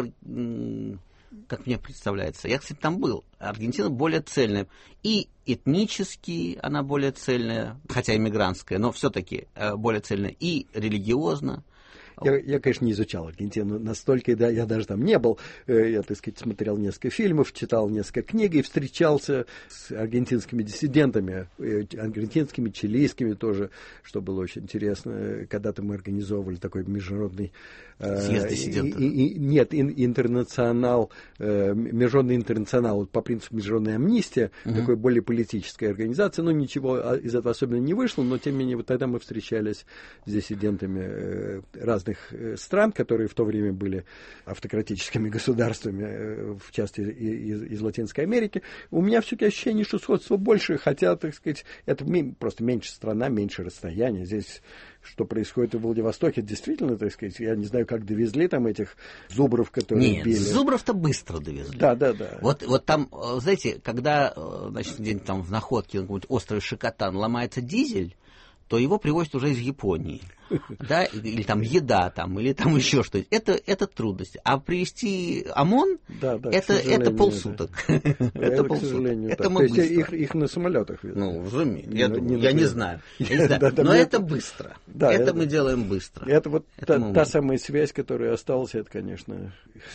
S1: как мне представляется. Я, кстати, там был. Аргентина более цельная. И этнически она более цельная, хотя иммигрантская, но все-таки более цельная. И религиозно.
S2: Я, я, конечно, не изучал Аргентину настолько, да, я даже там не был. Я, так сказать, смотрел несколько фильмов, читал несколько книг и встречался с аргентинскими диссидентами, аргентинскими, чилийскими тоже, что было очень интересно. Когда-то мы организовывали такой международный...
S1: Съезд диссидентов.
S2: И, и, нет, ин, интернационал, международный интернационал по принципу международной амнистии, угу. такой более политическая организация, но ничего из этого особенно не вышло, но тем не менее вот тогда мы встречались с диссидентами разных стран, которые в то время были автократическими государствами, в частности из, из Латинской Америки. У меня все-таки ощущение, что сходство больше, хотя, так сказать, это просто меньше страна, меньше расстояние. Здесь, что происходит в Владивостоке, действительно, так сказать, я не знаю, как довезли там этих зубров, которые
S1: Нет,
S2: били.
S1: Нет, зубров-то быстро довезли.
S2: Да, да, да.
S1: Вот, вот там, знаете, когда, значит, где-нибудь там в Находке, на каком-нибудь острове Шикотан ломается дизель, то его привозят уже из Японии. Да, или там еда, там, или там еще что-то. Это, это трудность. А привезти ОМОН, да, да, это, это полсуток. Это, это полсуток. Это мы
S2: быстро. Их, их на самолетах везут.
S1: Ну, разумеется. Я, не, я не знаю. Я не знаю. Но это быстро. Да, это, это мы делаем быстро.
S2: Это вот это та, та самая связь, которая осталась, это, конечно,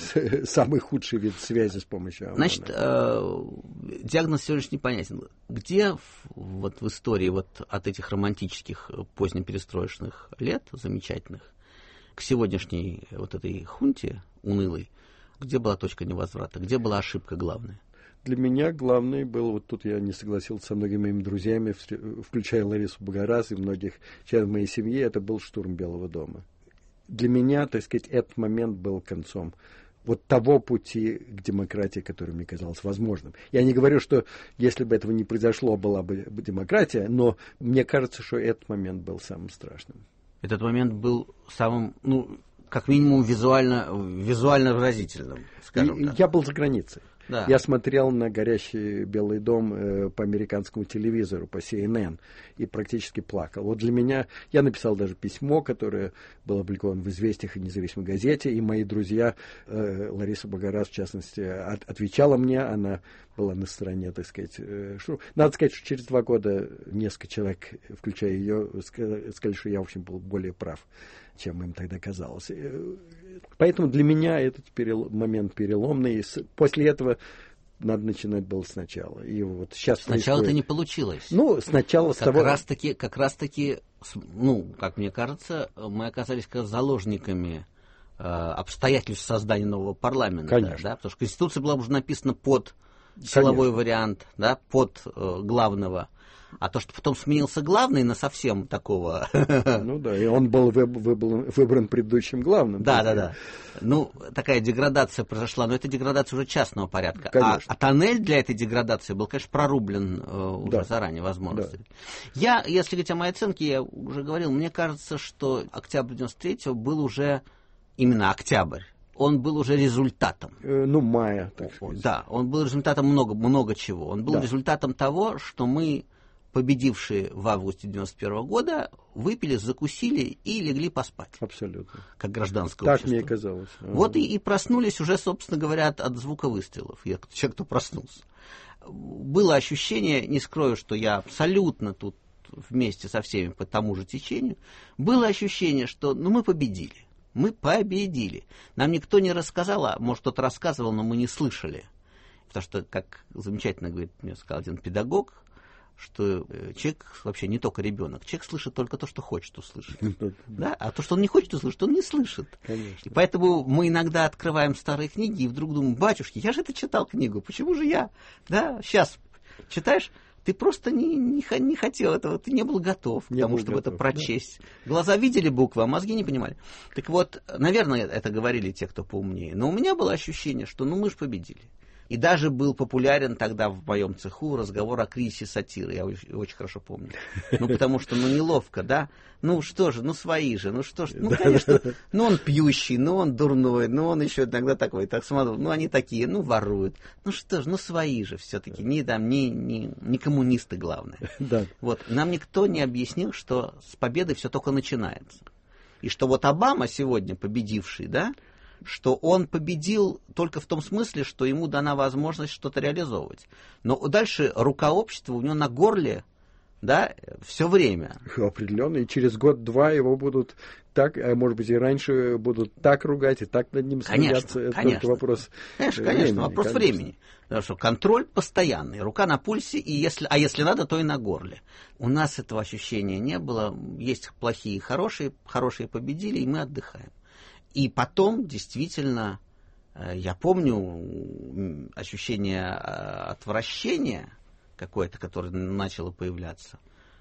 S2: самый худший вид связи с помощью ОМОНа.
S1: Значит, э, диагноз все лишь непонятен. Где вот в истории вот от этих романтических позднеперестроечных лет замечательных к сегодняшней вот этой хунте унылой, где была точка невозврата, где была ошибка главная?
S2: Для меня главный был, вот тут я не согласился со многими моими друзьями, включая Ларису Багарас и многих членов моей семьи, это был штурм Белого дома. Для меня, так сказать, этот момент был концом вот того пути к демократии, который мне казалось возможным. Я не говорю, что если бы этого не произошло, была бы демократия, но мне кажется, что этот момент был самым страшным.
S1: Этот момент был самым, ну, как минимум, визуально, визуально выразительным, скажем
S2: и,
S1: так.
S2: Я был за границей.
S1: Да.
S2: Я смотрел на горящий Белый дом э, по американскому телевизору, по си эн эн, и практически плакал. Вот для меня, я написал даже письмо, которое было опубликовано в «Известиях» и «Независимой газете», и мои друзья, э, Лариса Багарас, в частности, от, отвечала мне, она была на стороне, так сказать, э, что... Надо сказать, что через два года несколько человек, включая ее, сказали, что я, в общем, был более прав, чем им тогда казалось. Поэтому для меня этот перел... момент переломный. После этого надо начинать было сначала. И вот сейчас
S1: сначала
S2: происходит...
S1: это не получилось.
S2: Ну, сначала с
S1: как
S2: того...
S1: Раз таки, как раз таки, ну, как мне кажется, мы оказались как заложниками э, обстоятельств создания нового парламента.
S2: Конечно.
S1: Да, потому что Конституция была уже написана под силовой
S2: Конечно.
S1: вариант, да, под э, главного. А то, что потом сменился главный на совсем такого...
S2: Ну да, и он был выбран, выбран предыдущим главным.
S1: Да, да, да. Ну, такая деградация произошла, но это деградация уже частного порядка. А, а тоннель для этой деградации был, конечно, прорублен э, уже да. заранее возможностью. Да. Я, если говорить о моей оценке, я уже говорил, мне кажется, что октябрь девяносто третьего был уже именно октябрь. Он был уже результатом.
S2: Э, ну, мая, так сказать.
S1: Да, он был результатом много, много чего. Он был да. результатом того, что мы, победившие в августе девяносто первого года, выпили, закусили и легли поспать.
S2: Абсолютно.
S1: Как гражданское
S2: так
S1: общество.
S2: Так мне казалось. Ага.
S1: Вот и, и проснулись уже, собственно говоря, от, от звука выстрелов. Я, человек, кто проснулся. Было ощущение, не скрою, что я абсолютно тут вместе со всеми по тому же течению, было ощущение, что ну, мы победили. Мы победили. Нам никто не рассказал, а может кто-то рассказывал, но мы не слышали. Потому что, как замечательно говорит, мне сказал один педагог, что человек, вообще не только ребенок, человек слышит только то, что хочет услышать. Да? А то, что он не хочет услышать, он не слышит.
S2: Конечно.
S1: И поэтому мы иногда открываем старые книги и вдруг думаем, батюшки, я же это читал книгу, почему же я? Да? Сейчас читаешь, ты просто не, не, не хотел этого, ты не был готов
S2: не
S1: к тому,
S2: был
S1: чтобы
S2: готов,
S1: это прочесть. Да. Глаза видели буквы, а мозги не понимали. Так вот, наверное, это говорили те, кто поумнее. Но у меня было ощущение, что ну мы же победили. И даже был популярен тогда в моем цеху разговор о кризисе сатиры, я очень, очень хорошо помню. Ну, потому что, ну, неловко, да? Ну, что же, ну, свои же, ну, что ж, ну, конечно, ну, он пьющий, ну, он дурной, ну, он еще иногда такой, так смотрю, ну, они такие, ну, воруют. Ну, что ж, ну, свои же все-таки, не, там, не, не, не коммунисты, главное.
S2: Да.
S1: Вот, нам никто не объяснил, что с победой все только начинается. И что вот Обама сегодня победивший, да, что он победил только в том смысле, что ему дана возможность что-то реализовывать. Но дальше рука общества у него на горле, да, все время.
S2: Определенно, и через год-два его будут так, а может быть и раньше будут так ругать, и так над ним смеяться.
S1: Конечно,
S2: это
S1: конечно.
S2: только вопрос
S1: конечно,
S2: времени.
S1: Конечно, вопрос
S2: конечно.
S1: времени. Потому что контроль постоянный, рука на пульсе, и если, а если надо, то и на горле. У нас этого ощущения не было. Есть плохие и хорошие, хорошие победили, и мы отдыхаем. И потом, действительно, я помню ощущение отвращения какое-то, которое начало появляться.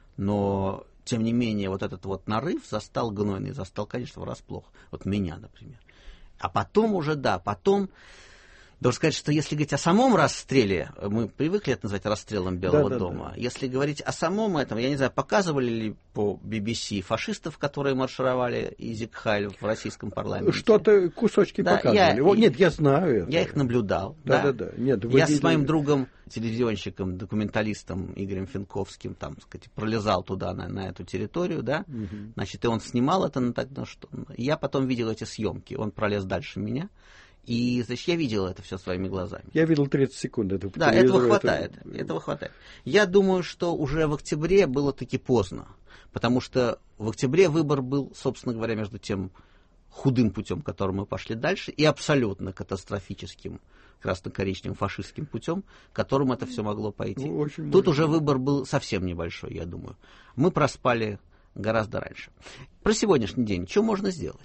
S1: Но, тем не менее, вот этот вот нарыв застал гнойный, застал, конечно, врасплох. Вот меня, например. А потом уже, да, потом... Должен сказать, что если говорить о самом расстреле, мы привыкли это называть расстрелом Белого да, дома, да, да. Если говорить о самом этом, я не знаю, показывали ли по би би си фашистов, которые маршировали из Зикхайль в российском парламенте?
S2: Что-то, кусочки да, показывали. Я, О, нет, я знаю это.
S1: Я их наблюдал.
S2: Да,
S1: да,
S2: да, да. Нет,
S1: я
S2: видели...
S1: с моим другом, телевизионщиком, документалистом Игорем Финковским, там, так сказать, пролезал туда, на, на эту территорию, да, угу. Значит, и он снимал это, на так, ну, что... я потом видел эти съемки, он пролез дальше меня. И, значит, я видел это все своими глазами.
S2: Я видел тридцать секунд этого по
S1: Да, этого хватает, это... этого хватает. Я думаю, что уже в октябре было таки поздно, потому что в октябре выбор был, собственно говоря, между тем худым путем, которым мы пошли дальше, и абсолютно катастрофическим красно-коричневым фашистским путем, которым это все могло пойти.
S2: Ну, очень
S1: Тут
S2: можно.
S1: Уже выбор был совсем небольшой, я думаю. Мы проспали гораздо раньше. Про сегодняшний день. Что можно сделать?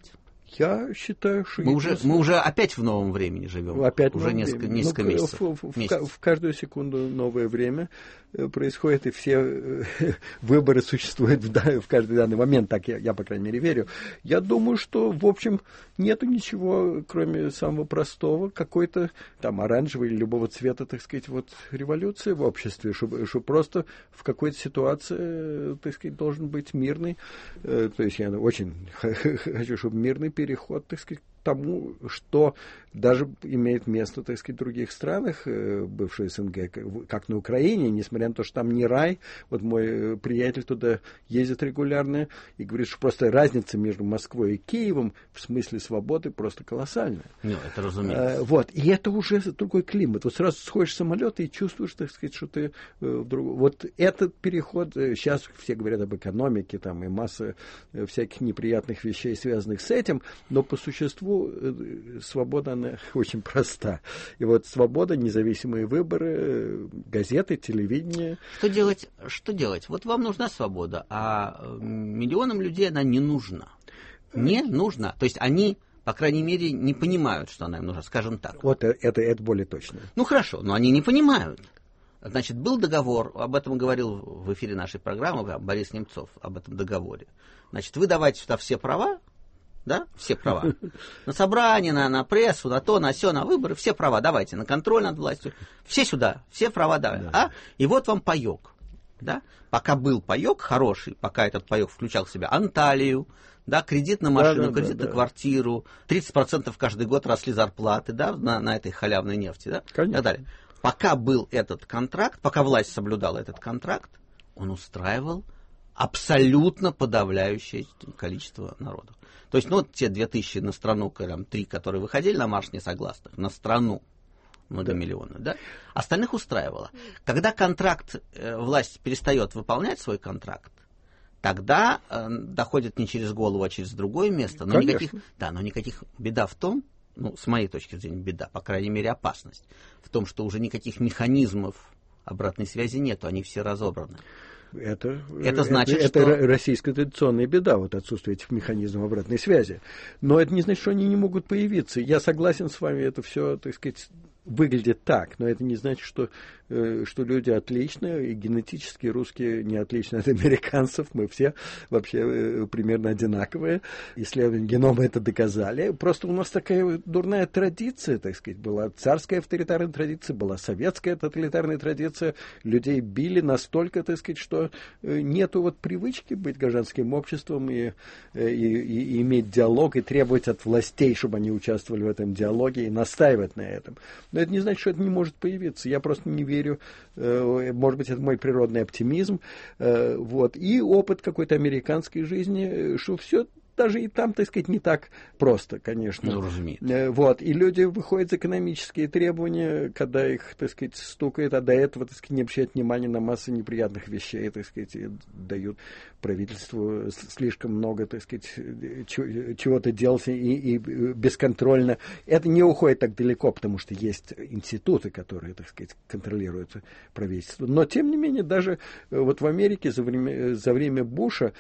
S2: Я считаю, что...
S1: Мы уже, мы уже опять в новом времени живем.
S2: Опять
S1: уже несколько,
S2: времени.
S1: несколько
S2: ну,
S1: месяцев.
S2: В, в,
S1: месяцев.
S2: в каждую секунду новое время происходит, и все выборы существуют в, в каждый данный момент, так я, я, по крайней мере, верю. Я думаю, что, в общем, нету ничего, кроме самого простого, какой-то там оранжевой или любого цвета, так сказать, вот революции в обществе, чтобы, чтобы просто в какой-то ситуации, так сказать, должен быть мирный, то есть я очень хочу, чтобы мирный переход, так сказать, к тому, что даже имеет место, так сказать, в других странах бывшей СНГ, как на Украине, несмотря на то, что там не рай. Вот мой приятель туда ездит регулярно и говорит, что просто разница между Москвой и Киевом в смысле свободы просто колоссальная.
S1: Ну, это разумеется.
S2: Вот. И это уже другой климат. Вот сразу сходишь в самолет и чувствуешь, так сказать, что ты в другом. Вот этот переход, сейчас все говорят об экономике, там и масса всяких неприятных вещей, связанных с этим, но по существу свобода, она очень проста. И вот свобода, независимые выборы, газеты, телевидение.
S1: Что делать? Что делать? Вот вам нужна свобода, а миллионам людей она не нужна. Не нужна. То есть они, по крайней мере, не понимают, что она им нужна, скажем так.
S2: Вот это, это более точно.
S1: Ну хорошо, но они не понимают. Значит, был договор, об этом говорил в эфире нашей программы Борис Немцов, об этом договоре. Значит, вы давайте сюда все права, да, все права. На собрание, на, на прессу, на то, на сё, на выборы, все права давайте, на контроль над властью. Все сюда, все права давайте. Да. А? И вот вам паёк. Да? Пока был паёк хороший, пока этот паёк включал в себя Анталию, да, кредит на машину, да, да, кредит да, на да. квартиру, тридцать процентов каждый год росли зарплаты, да, на, на этой халявной нефти, да,
S2: конечно.
S1: И так далее. Пока был этот контракт, пока власть соблюдала этот контракт, он устраивал абсолютно подавляющее количество народу. То есть, ну, вот те две тысячи на страну, там, три, которые выходили на марш несогласных, на страну многомиллионную, да, остальных устраивало. Когда контракт, э, власть перестает выполнять свой контракт, тогда э, доходит не через голову, а через другое место. Но никаких, да, но никаких, беда в том, ну, с моей точки зрения, беда, по крайней мере, опасность, в том, что уже никаких механизмов обратной связи нету, они все разобраны.
S2: Это,
S1: это значит,
S2: это,
S1: что...
S2: это российская традиционная беда, вот отсутствие этих механизмов обратной связи. Но это не значит, что они не могут появиться. Я согласен с вами, это все, так сказать, выглядит так, но это не значит, что, э, что люди отличные, и генетически русские не отличны от американцев, мы все вообще э, примерно одинаковые. Исследования генома это доказали. Просто у нас такая дурная традиция, так сказать, была царская авторитарная традиция, была советская тоталитарная традиция. Людей били настолько, так сказать, что э, нету вот привычки быть гражданским обществом и, э, и, и, и иметь диалог, и требовать от властей, чтобы они участвовали в этом диалоге, и настаивать на этом. Но это не значит, что это не может появиться. Я просто не верю. Может быть, это мой природный оптимизм. Вот. И опыт какой-то американской жизни, что все даже и там, так сказать, не так просто, конечно.
S1: Ну, разумеется.
S2: Вот. И люди выходят за экономические требования, когда их, так сказать, стукает, а до этого, так сказать, не обращают внимания на массу неприятных вещей, так сказать, и дают правительству слишком много, так сказать, чего-то делать и, и бесконтрольно. Это не уходит так далеко, потому что есть институты, которые, так сказать, контролируют правительство. Но, тем не менее, даже вот в Америке за время, за время Буша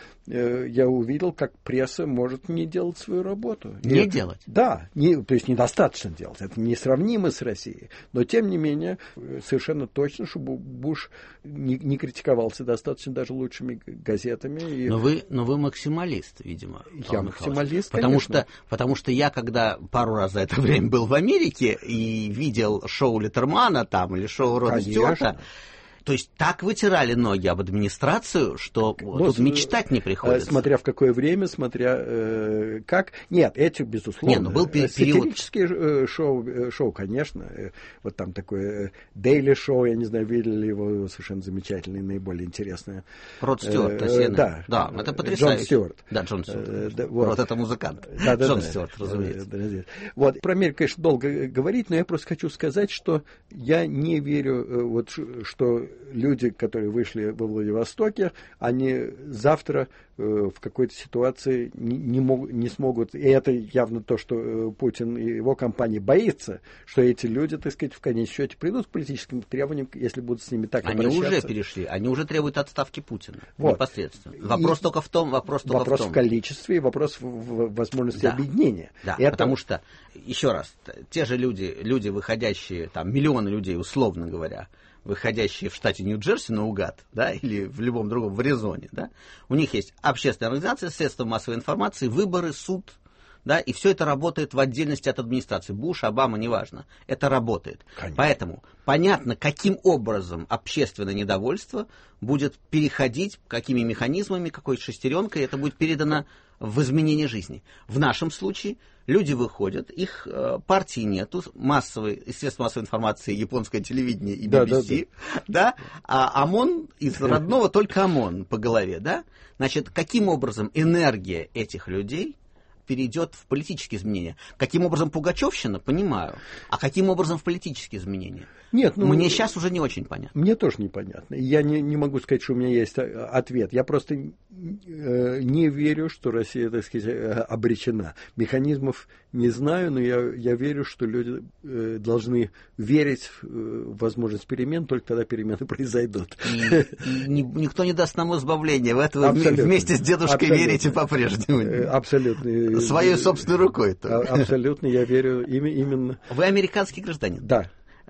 S2: я увидел, как пресса может не делать свою работу.
S1: Не
S2: и,
S1: делать?
S2: Да, не, то есть недостаточно делать. Это несравнимо с Россией. Но, тем не менее, совершенно точно, чтобы Буш не, не критиковался достаточно даже лучшими газетами. И...
S1: Но, вы, но вы максималист, видимо.
S2: Я максималист,
S1: потому
S2: конечно.
S1: что, потому что я, когда пару раз за это время был в Америке и видел шоу Леттермана там или шоу Рода Стюарта, то есть так вытирали ноги об администрацию, что ну, тут мечтать не приходится.
S2: Смотря в какое время, смотря э, как. Нет, эти, безусловно.
S1: Нет, ну, был период...
S2: Сатирические шоу, шоу, конечно. Вот там такое Daily Show, я не знаю, видели ли его, совершенно замечательное, наиболее интересное.
S1: Род Стюарт,
S2: э, да,
S1: да, это потрясающе.
S2: Джон Стюарт.
S1: Да, Джон Стюарт.
S2: Э, да, вот.
S1: Род это музыкант.
S2: Да, да,
S1: Джон
S2: да,
S1: Стюарт,
S2: да,
S1: разумеется.
S2: Да, да, да. Вот. Про Америку, конечно, долго говорить, но я просто хочу сказать, что я не верю, вот, что люди, которые вышли во Владивостоке, они завтра в какой-то ситуации не, не, мог, не смогут, и это явно то, что Путин и его компания боится, что эти люди, так сказать, в конечном счете придут к политическим требованиям, если будут с ними так
S1: они
S2: обращаться.
S1: Они уже перешли, они уже требуют отставки Путина
S2: вот.
S1: непосредственно. Вопрос и только в том, вопрос только
S2: вопрос
S1: в том.
S2: в количестве и вопрос в, в возможности
S1: да.
S2: объединения.
S1: Да,
S2: это...
S1: потому что, еще раз, те же люди, люди, выходящие, там, миллионы людей, условно говоря, выходящие в штате Нью-Джерси наугад, да, или в любом другом, в Аризоне, да, у них есть общественная организация, средства массовой информации, выборы, суд, да, и все это работает в отдельности от администрации. Буш, Обама, неважно, это работает. Конечно. Поэтому понятно, каким образом общественное недовольство будет переходить, какими механизмами, какой шестеренкой это будет передано в изменение жизни. В нашем случае люди выходят, их э, партии нету, массовые, средства массовой информации, японское телевидение и би би си, да, да, да. Да, а ОМОН, из родного только ОМОН по голове, да. Значит, каким образом энергия этих людей перейдет в политические изменения? Каким образом Пугачевщина, понимаю, а каким образом в политические изменения?
S2: Нет, ну,
S1: мне сейчас уже не очень понятно.
S2: Мне тоже непонятно. Я не, не могу сказать, что у меня есть ответ. Я просто э, не верю, что Россия, так сказать, обречена. Механизмов не знаю, но я, я верю, что люди э, должны верить в возможность перемен, только тогда перемены произойдут.
S1: И, и ни, никто не даст нам избавления. Вы этого абсолютно. Вместе с дедушкой абсолютно. Верите по-прежнему.
S2: Абсолютно.
S1: Своей собственной рукой.
S2: Абсолютно, я верю именно.
S1: Вы американский гражданин?
S2: Да.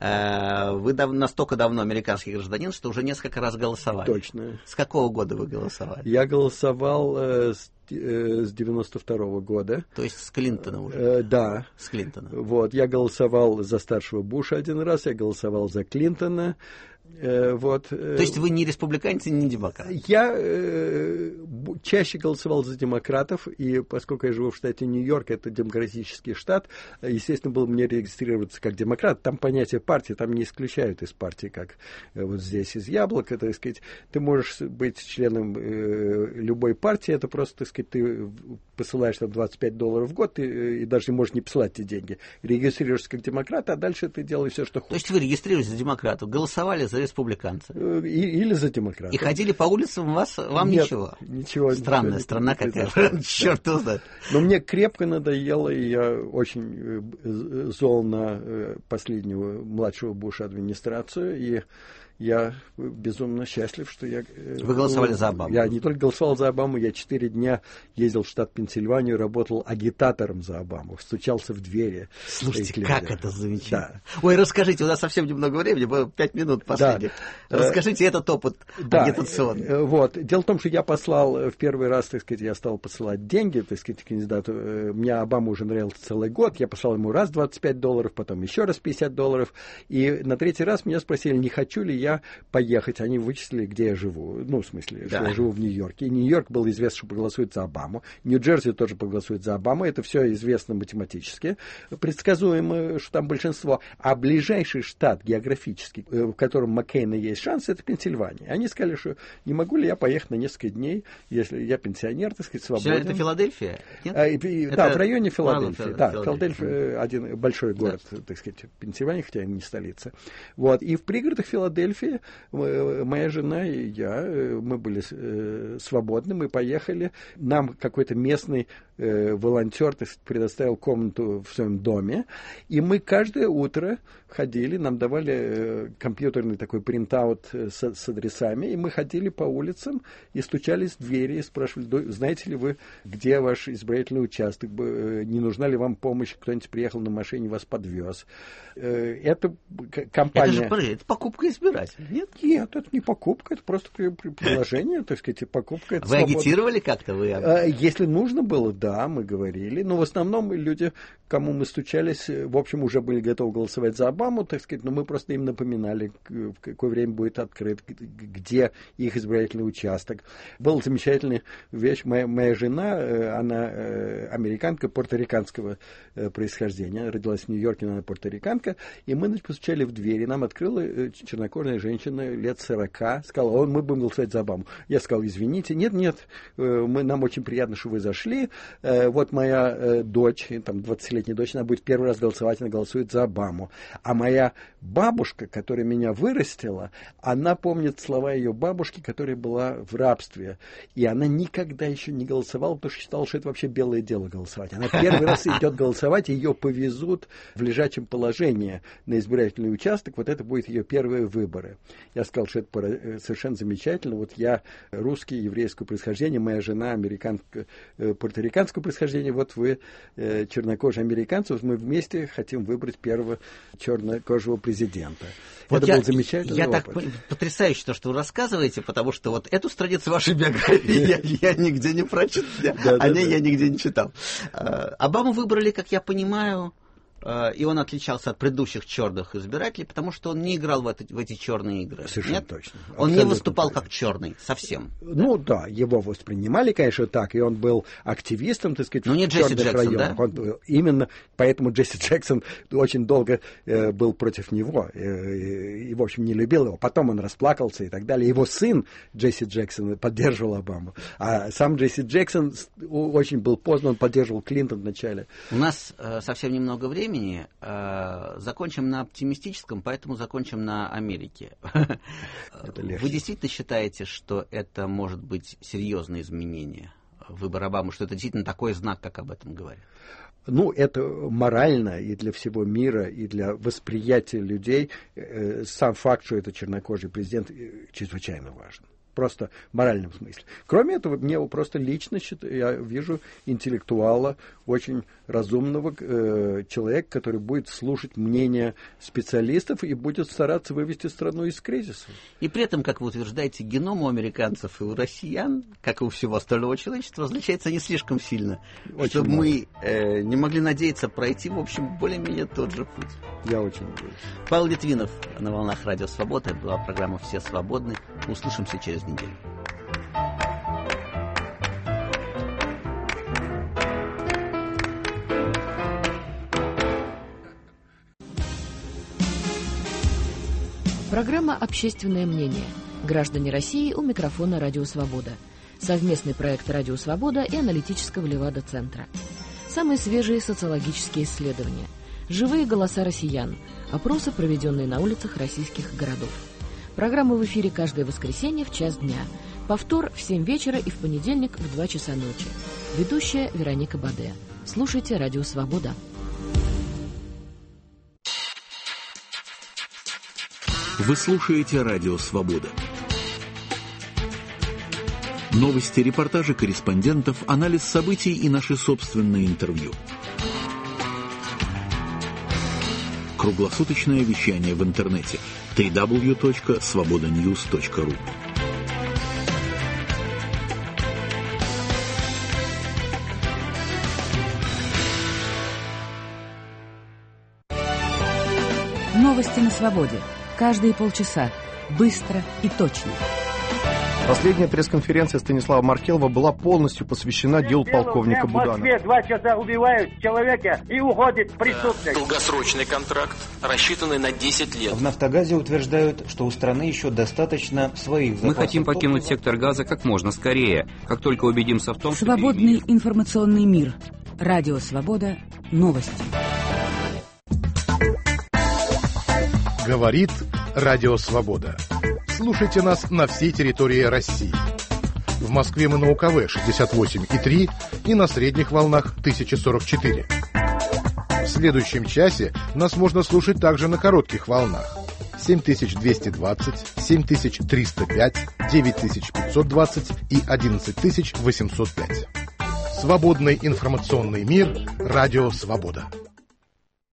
S1: Вы дав- настолько давно американский гражданин, что уже несколько раз голосовали.
S2: Точно.
S1: С какого года вы голосовали?
S2: Я голосовал э, с, э, с девяносто второго года.
S1: То есть с Клинтона уже?
S2: Э, да.
S1: С Клинтона.
S2: Вот, я голосовал за старшего Буша один раз, я голосовал за Клинтона. Э, вот.
S1: То есть вы не республиканец и не демократ?
S2: Я э, чаще голосовал за демократов, и поскольку я живу в штате Нью-Йорк, это демократический штат, естественно, было мне регистрироваться как демократ. Там понятие партии, там не исключают из партии, как э, вот здесь из Яблока, так сказать. Ты можешь быть членом э, любой партии, это просто, так сказать, ты посылаешь там двадцать пять долларов в год, и, и даже не можешь не посылать эти деньги. Регистрируешься как демократ, а дальше ты делаешь все, что хочешь.
S1: То есть вы регистрируетесь за демократов, голосовали за республиканца?
S2: И, или за демократов.
S1: И ходили по улицам, вас, вам
S2: Нет,
S1: ничего?
S2: ничего.
S1: Странная
S2: ничего,
S1: страна какая. Черт его знает.
S2: Но мне крепко надоело, и я очень зол на последнего младшего Буша администрацию, и я безумно счастлив, что я...
S1: Вы голосовали за Обаму?
S2: Я не только голосовал за Обаму, я четыре дня ездил в штат Пенсильванию, работал агитатором за Обаму, стучался в двери.
S1: Слушайте, как это замечательно.
S2: Да.
S1: Ой, расскажите, у нас совсем немного времени, пять минут последних. Да. Расскажите этот опыт
S2: да.
S1: агитационный.
S2: Вот. Дело в том, что я послал в первый раз, так сказать, я стал посылать деньги, так сказать, кандидату. Мне Обама уже нравился целый год, я послал ему раз двадцать пять долларов, потом еще раз пятьдесят долларов, и на третий раз меня спросили, не хочу ли я поехать, они вычислили, где я живу. Ну, в смысле, да. что я живу в Нью-Йорке. И Нью-Йорк был известен, что проголосует за Обаму. Нью-Джерси тоже проголосует за Обаму. Это все известно математически. Предсказуемо, что там большинство. А ближайший штат географический, в котором Маккейна есть шанс, это Пенсильвания. Они сказали, что не могу ли я поехать на несколько дней, если я пенсионер, так сказать, свободен.
S1: Все это Филадельфия? Нет?
S2: А, и, и, это... Да, в районе Филадельфии.
S1: Мало,
S2: да,
S1: Филадельфия.
S2: Филадельфия один большой город, да. так сказать, Пенсильвания, хотя не столица. Вот. И в пригородах Филадельфии моя жена и я, мы были э, свободны, мы поехали. Нам какой-то местный э, волонтер предоставил комнату в своем доме, и мы каждое утро ходили, нам давали э, компьютерный такой принтаут с, с адресами, и мы ходили по улицам и стучались в двери и спрашивали, знаете ли вы, где ваш избирательный участок, не нужна ли вам помощь, кто-нибудь приехал на машине, вас подвез. Э, это компания...
S1: Это же, подожди, это покупка избирателя, нет?
S2: Нет, это не покупка, это просто приложение, так сказать, покупка. Это
S1: вы свободно. Агитировали как-то? Вы...
S2: Если нужно было, да, мы говорили, но в основном люди, кому мы стучались, в общем, уже были готовы голосовать за Обаму, так сказать, но мы просто им напоминали, в какое время будет открыт, где их избирательный участок. Была замечательная вещь, моя, моя жена, она американка порториканского происхождения, родилась в Нью-Йорке, но она порториканка, и мы постучали в дверь, и нам открыла чернокожая женщина лет сорока, сказала, о, мы будем голосовать за Обаму. Я сказал, извините, нет, нет, мы, нам очень приятно, что вы зашли, э, вот моя э, дочь, там, двадцатилетняя дочь, она будет первый раз голосовать, она голосует за Обаму. А моя бабушка, которая меня вырастила, она помнит слова ее бабушки, которая была в рабстве. И она никогда еще не голосовала, потому что считала, что это вообще белое дело голосовать. Она первый раз идет голосовать, и ее повезут в лежачем положении на избирательный участок. Вот это будет ее первые выборы. Я сказал, что это совершенно замечательно. Вот я русский, еврейского происхождения, моя жена американского, пуэрториканского происхождения, вот вы чернокожие американцы, вот мы вместе хотим выбрать первого чернокожего президента.
S1: Вот
S2: это
S1: я,
S2: был замечательный
S1: я
S2: опыт.
S1: Так потрясающе то, что вы рассказываете, потому что вот эту страницу вашей биографии я, я нигде не прочитал, о ней я нигде не читал. Обаму выбрали, как я понимаю, и он отличался от предыдущих черных избирателей, потому что он не играл в, это, в эти черные игры.
S2: Совершенно
S1: Нет?
S2: точно.
S1: Он
S2: Абсолютно
S1: не выступал
S2: правильно.
S1: как черный, совсем.
S2: Ну да, его воспринимали, конечно, так, и он был активистом, так сказать,
S1: ну, не
S2: в
S1: Джесси
S2: черных
S1: Джексон,
S2: районах.
S1: да?
S2: Он был, именно поэтому Джесси Джексон очень долго э, был против него э, и, в общем, не любил его. Потом он расплакался и так далее. Его сын Джесси Джексон поддерживал Обаму. А сам Джесси Джексон очень был поздно, он поддерживал Клинтон вначале.
S1: У нас э, совсем немного времени. Э, закончим на оптимистическом, поэтому закончим на Америке. Вы действительно считаете, что это может быть серьезное изменение выбора Обамы, что это действительно такой знак, как об этом говорят?
S2: Ну, это морально и для всего мира, и для восприятия людей. Э, сам факт, что это чернокожий президент, э, чрезвычайно важен. Просто в моральном смысле. Кроме этого, мне его просто лично считаю, я вижу интеллектуала, очень разумного э, человека, который будет слушать мнения специалистов и будет стараться вывести страну из кризиса.
S1: И при этом, как вы утверждаете, геном у американцев и у россиян, как и у всего остального человечества, различается не слишком сильно, очень чтобы мало. мы э, не могли надеяться пройти, в общем, более-менее тот же путь.
S2: Я очень надеюсь.
S1: Павел Литвинов на волнах Радио Свобода. Это была программа «Все свободны». Услышимся через неделю.
S9: Программа «Общественное мнение». Граждане России у микрофона «Радио Свобода». Совместный проект «Радио Свобода» и аналитического Левада-центра. Самые свежие социологические исследования. Живые голоса россиян. Опросы, проведенные на улицах российских городов. Программа в эфире каждое воскресенье в час дня. Повтор в семь вечера и в понедельник в два часа ночи. Ведущая Вероника Баде. Слушайте «Радио Свобода».
S10: Вы слушаете «Радио Свобода». Новости, репортажи корреспондентов, анализ событий и наши собственные интервью. Круглосуточное вещание в интернете дабл ю дабл ю дабл ю точка свобода ньюс точка ру.
S11: Новости на свободе. Каждые полчаса. Быстро и точно.
S12: Последняя пресс-конференция Станислава Маркелова была полностью посвящена делу полковника Буданова.
S13: В Москве два часа убивают человека и уходит преступник.
S5: Долгосрочный контракт, рассчитанный на десять лет.
S14: В «Нафтогазе» утверждают, что у страны еще достаточно своих запасов.
S15: Мы хотим покинуть сектор газа как можно скорее, как только убедимся в том, что...
S11: Свободный перемирие. Информационный мир. Радио Свобода. Новости.
S16: Говорит Радио Свобода. Слушайте нас на всей территории России. В Москве мы на УКВ шестьдесят восемь и три и на средних волнах тысяча сорок четыре. В следующем часе нас можно слушать также на коротких волнах семь тысяч двести двадцать, семь тысяч триста пять, девять тысяч пятьсот двадцать и одиннадцать тысяч восемьсот пять. Свободный информационный мир. Радио Свобода.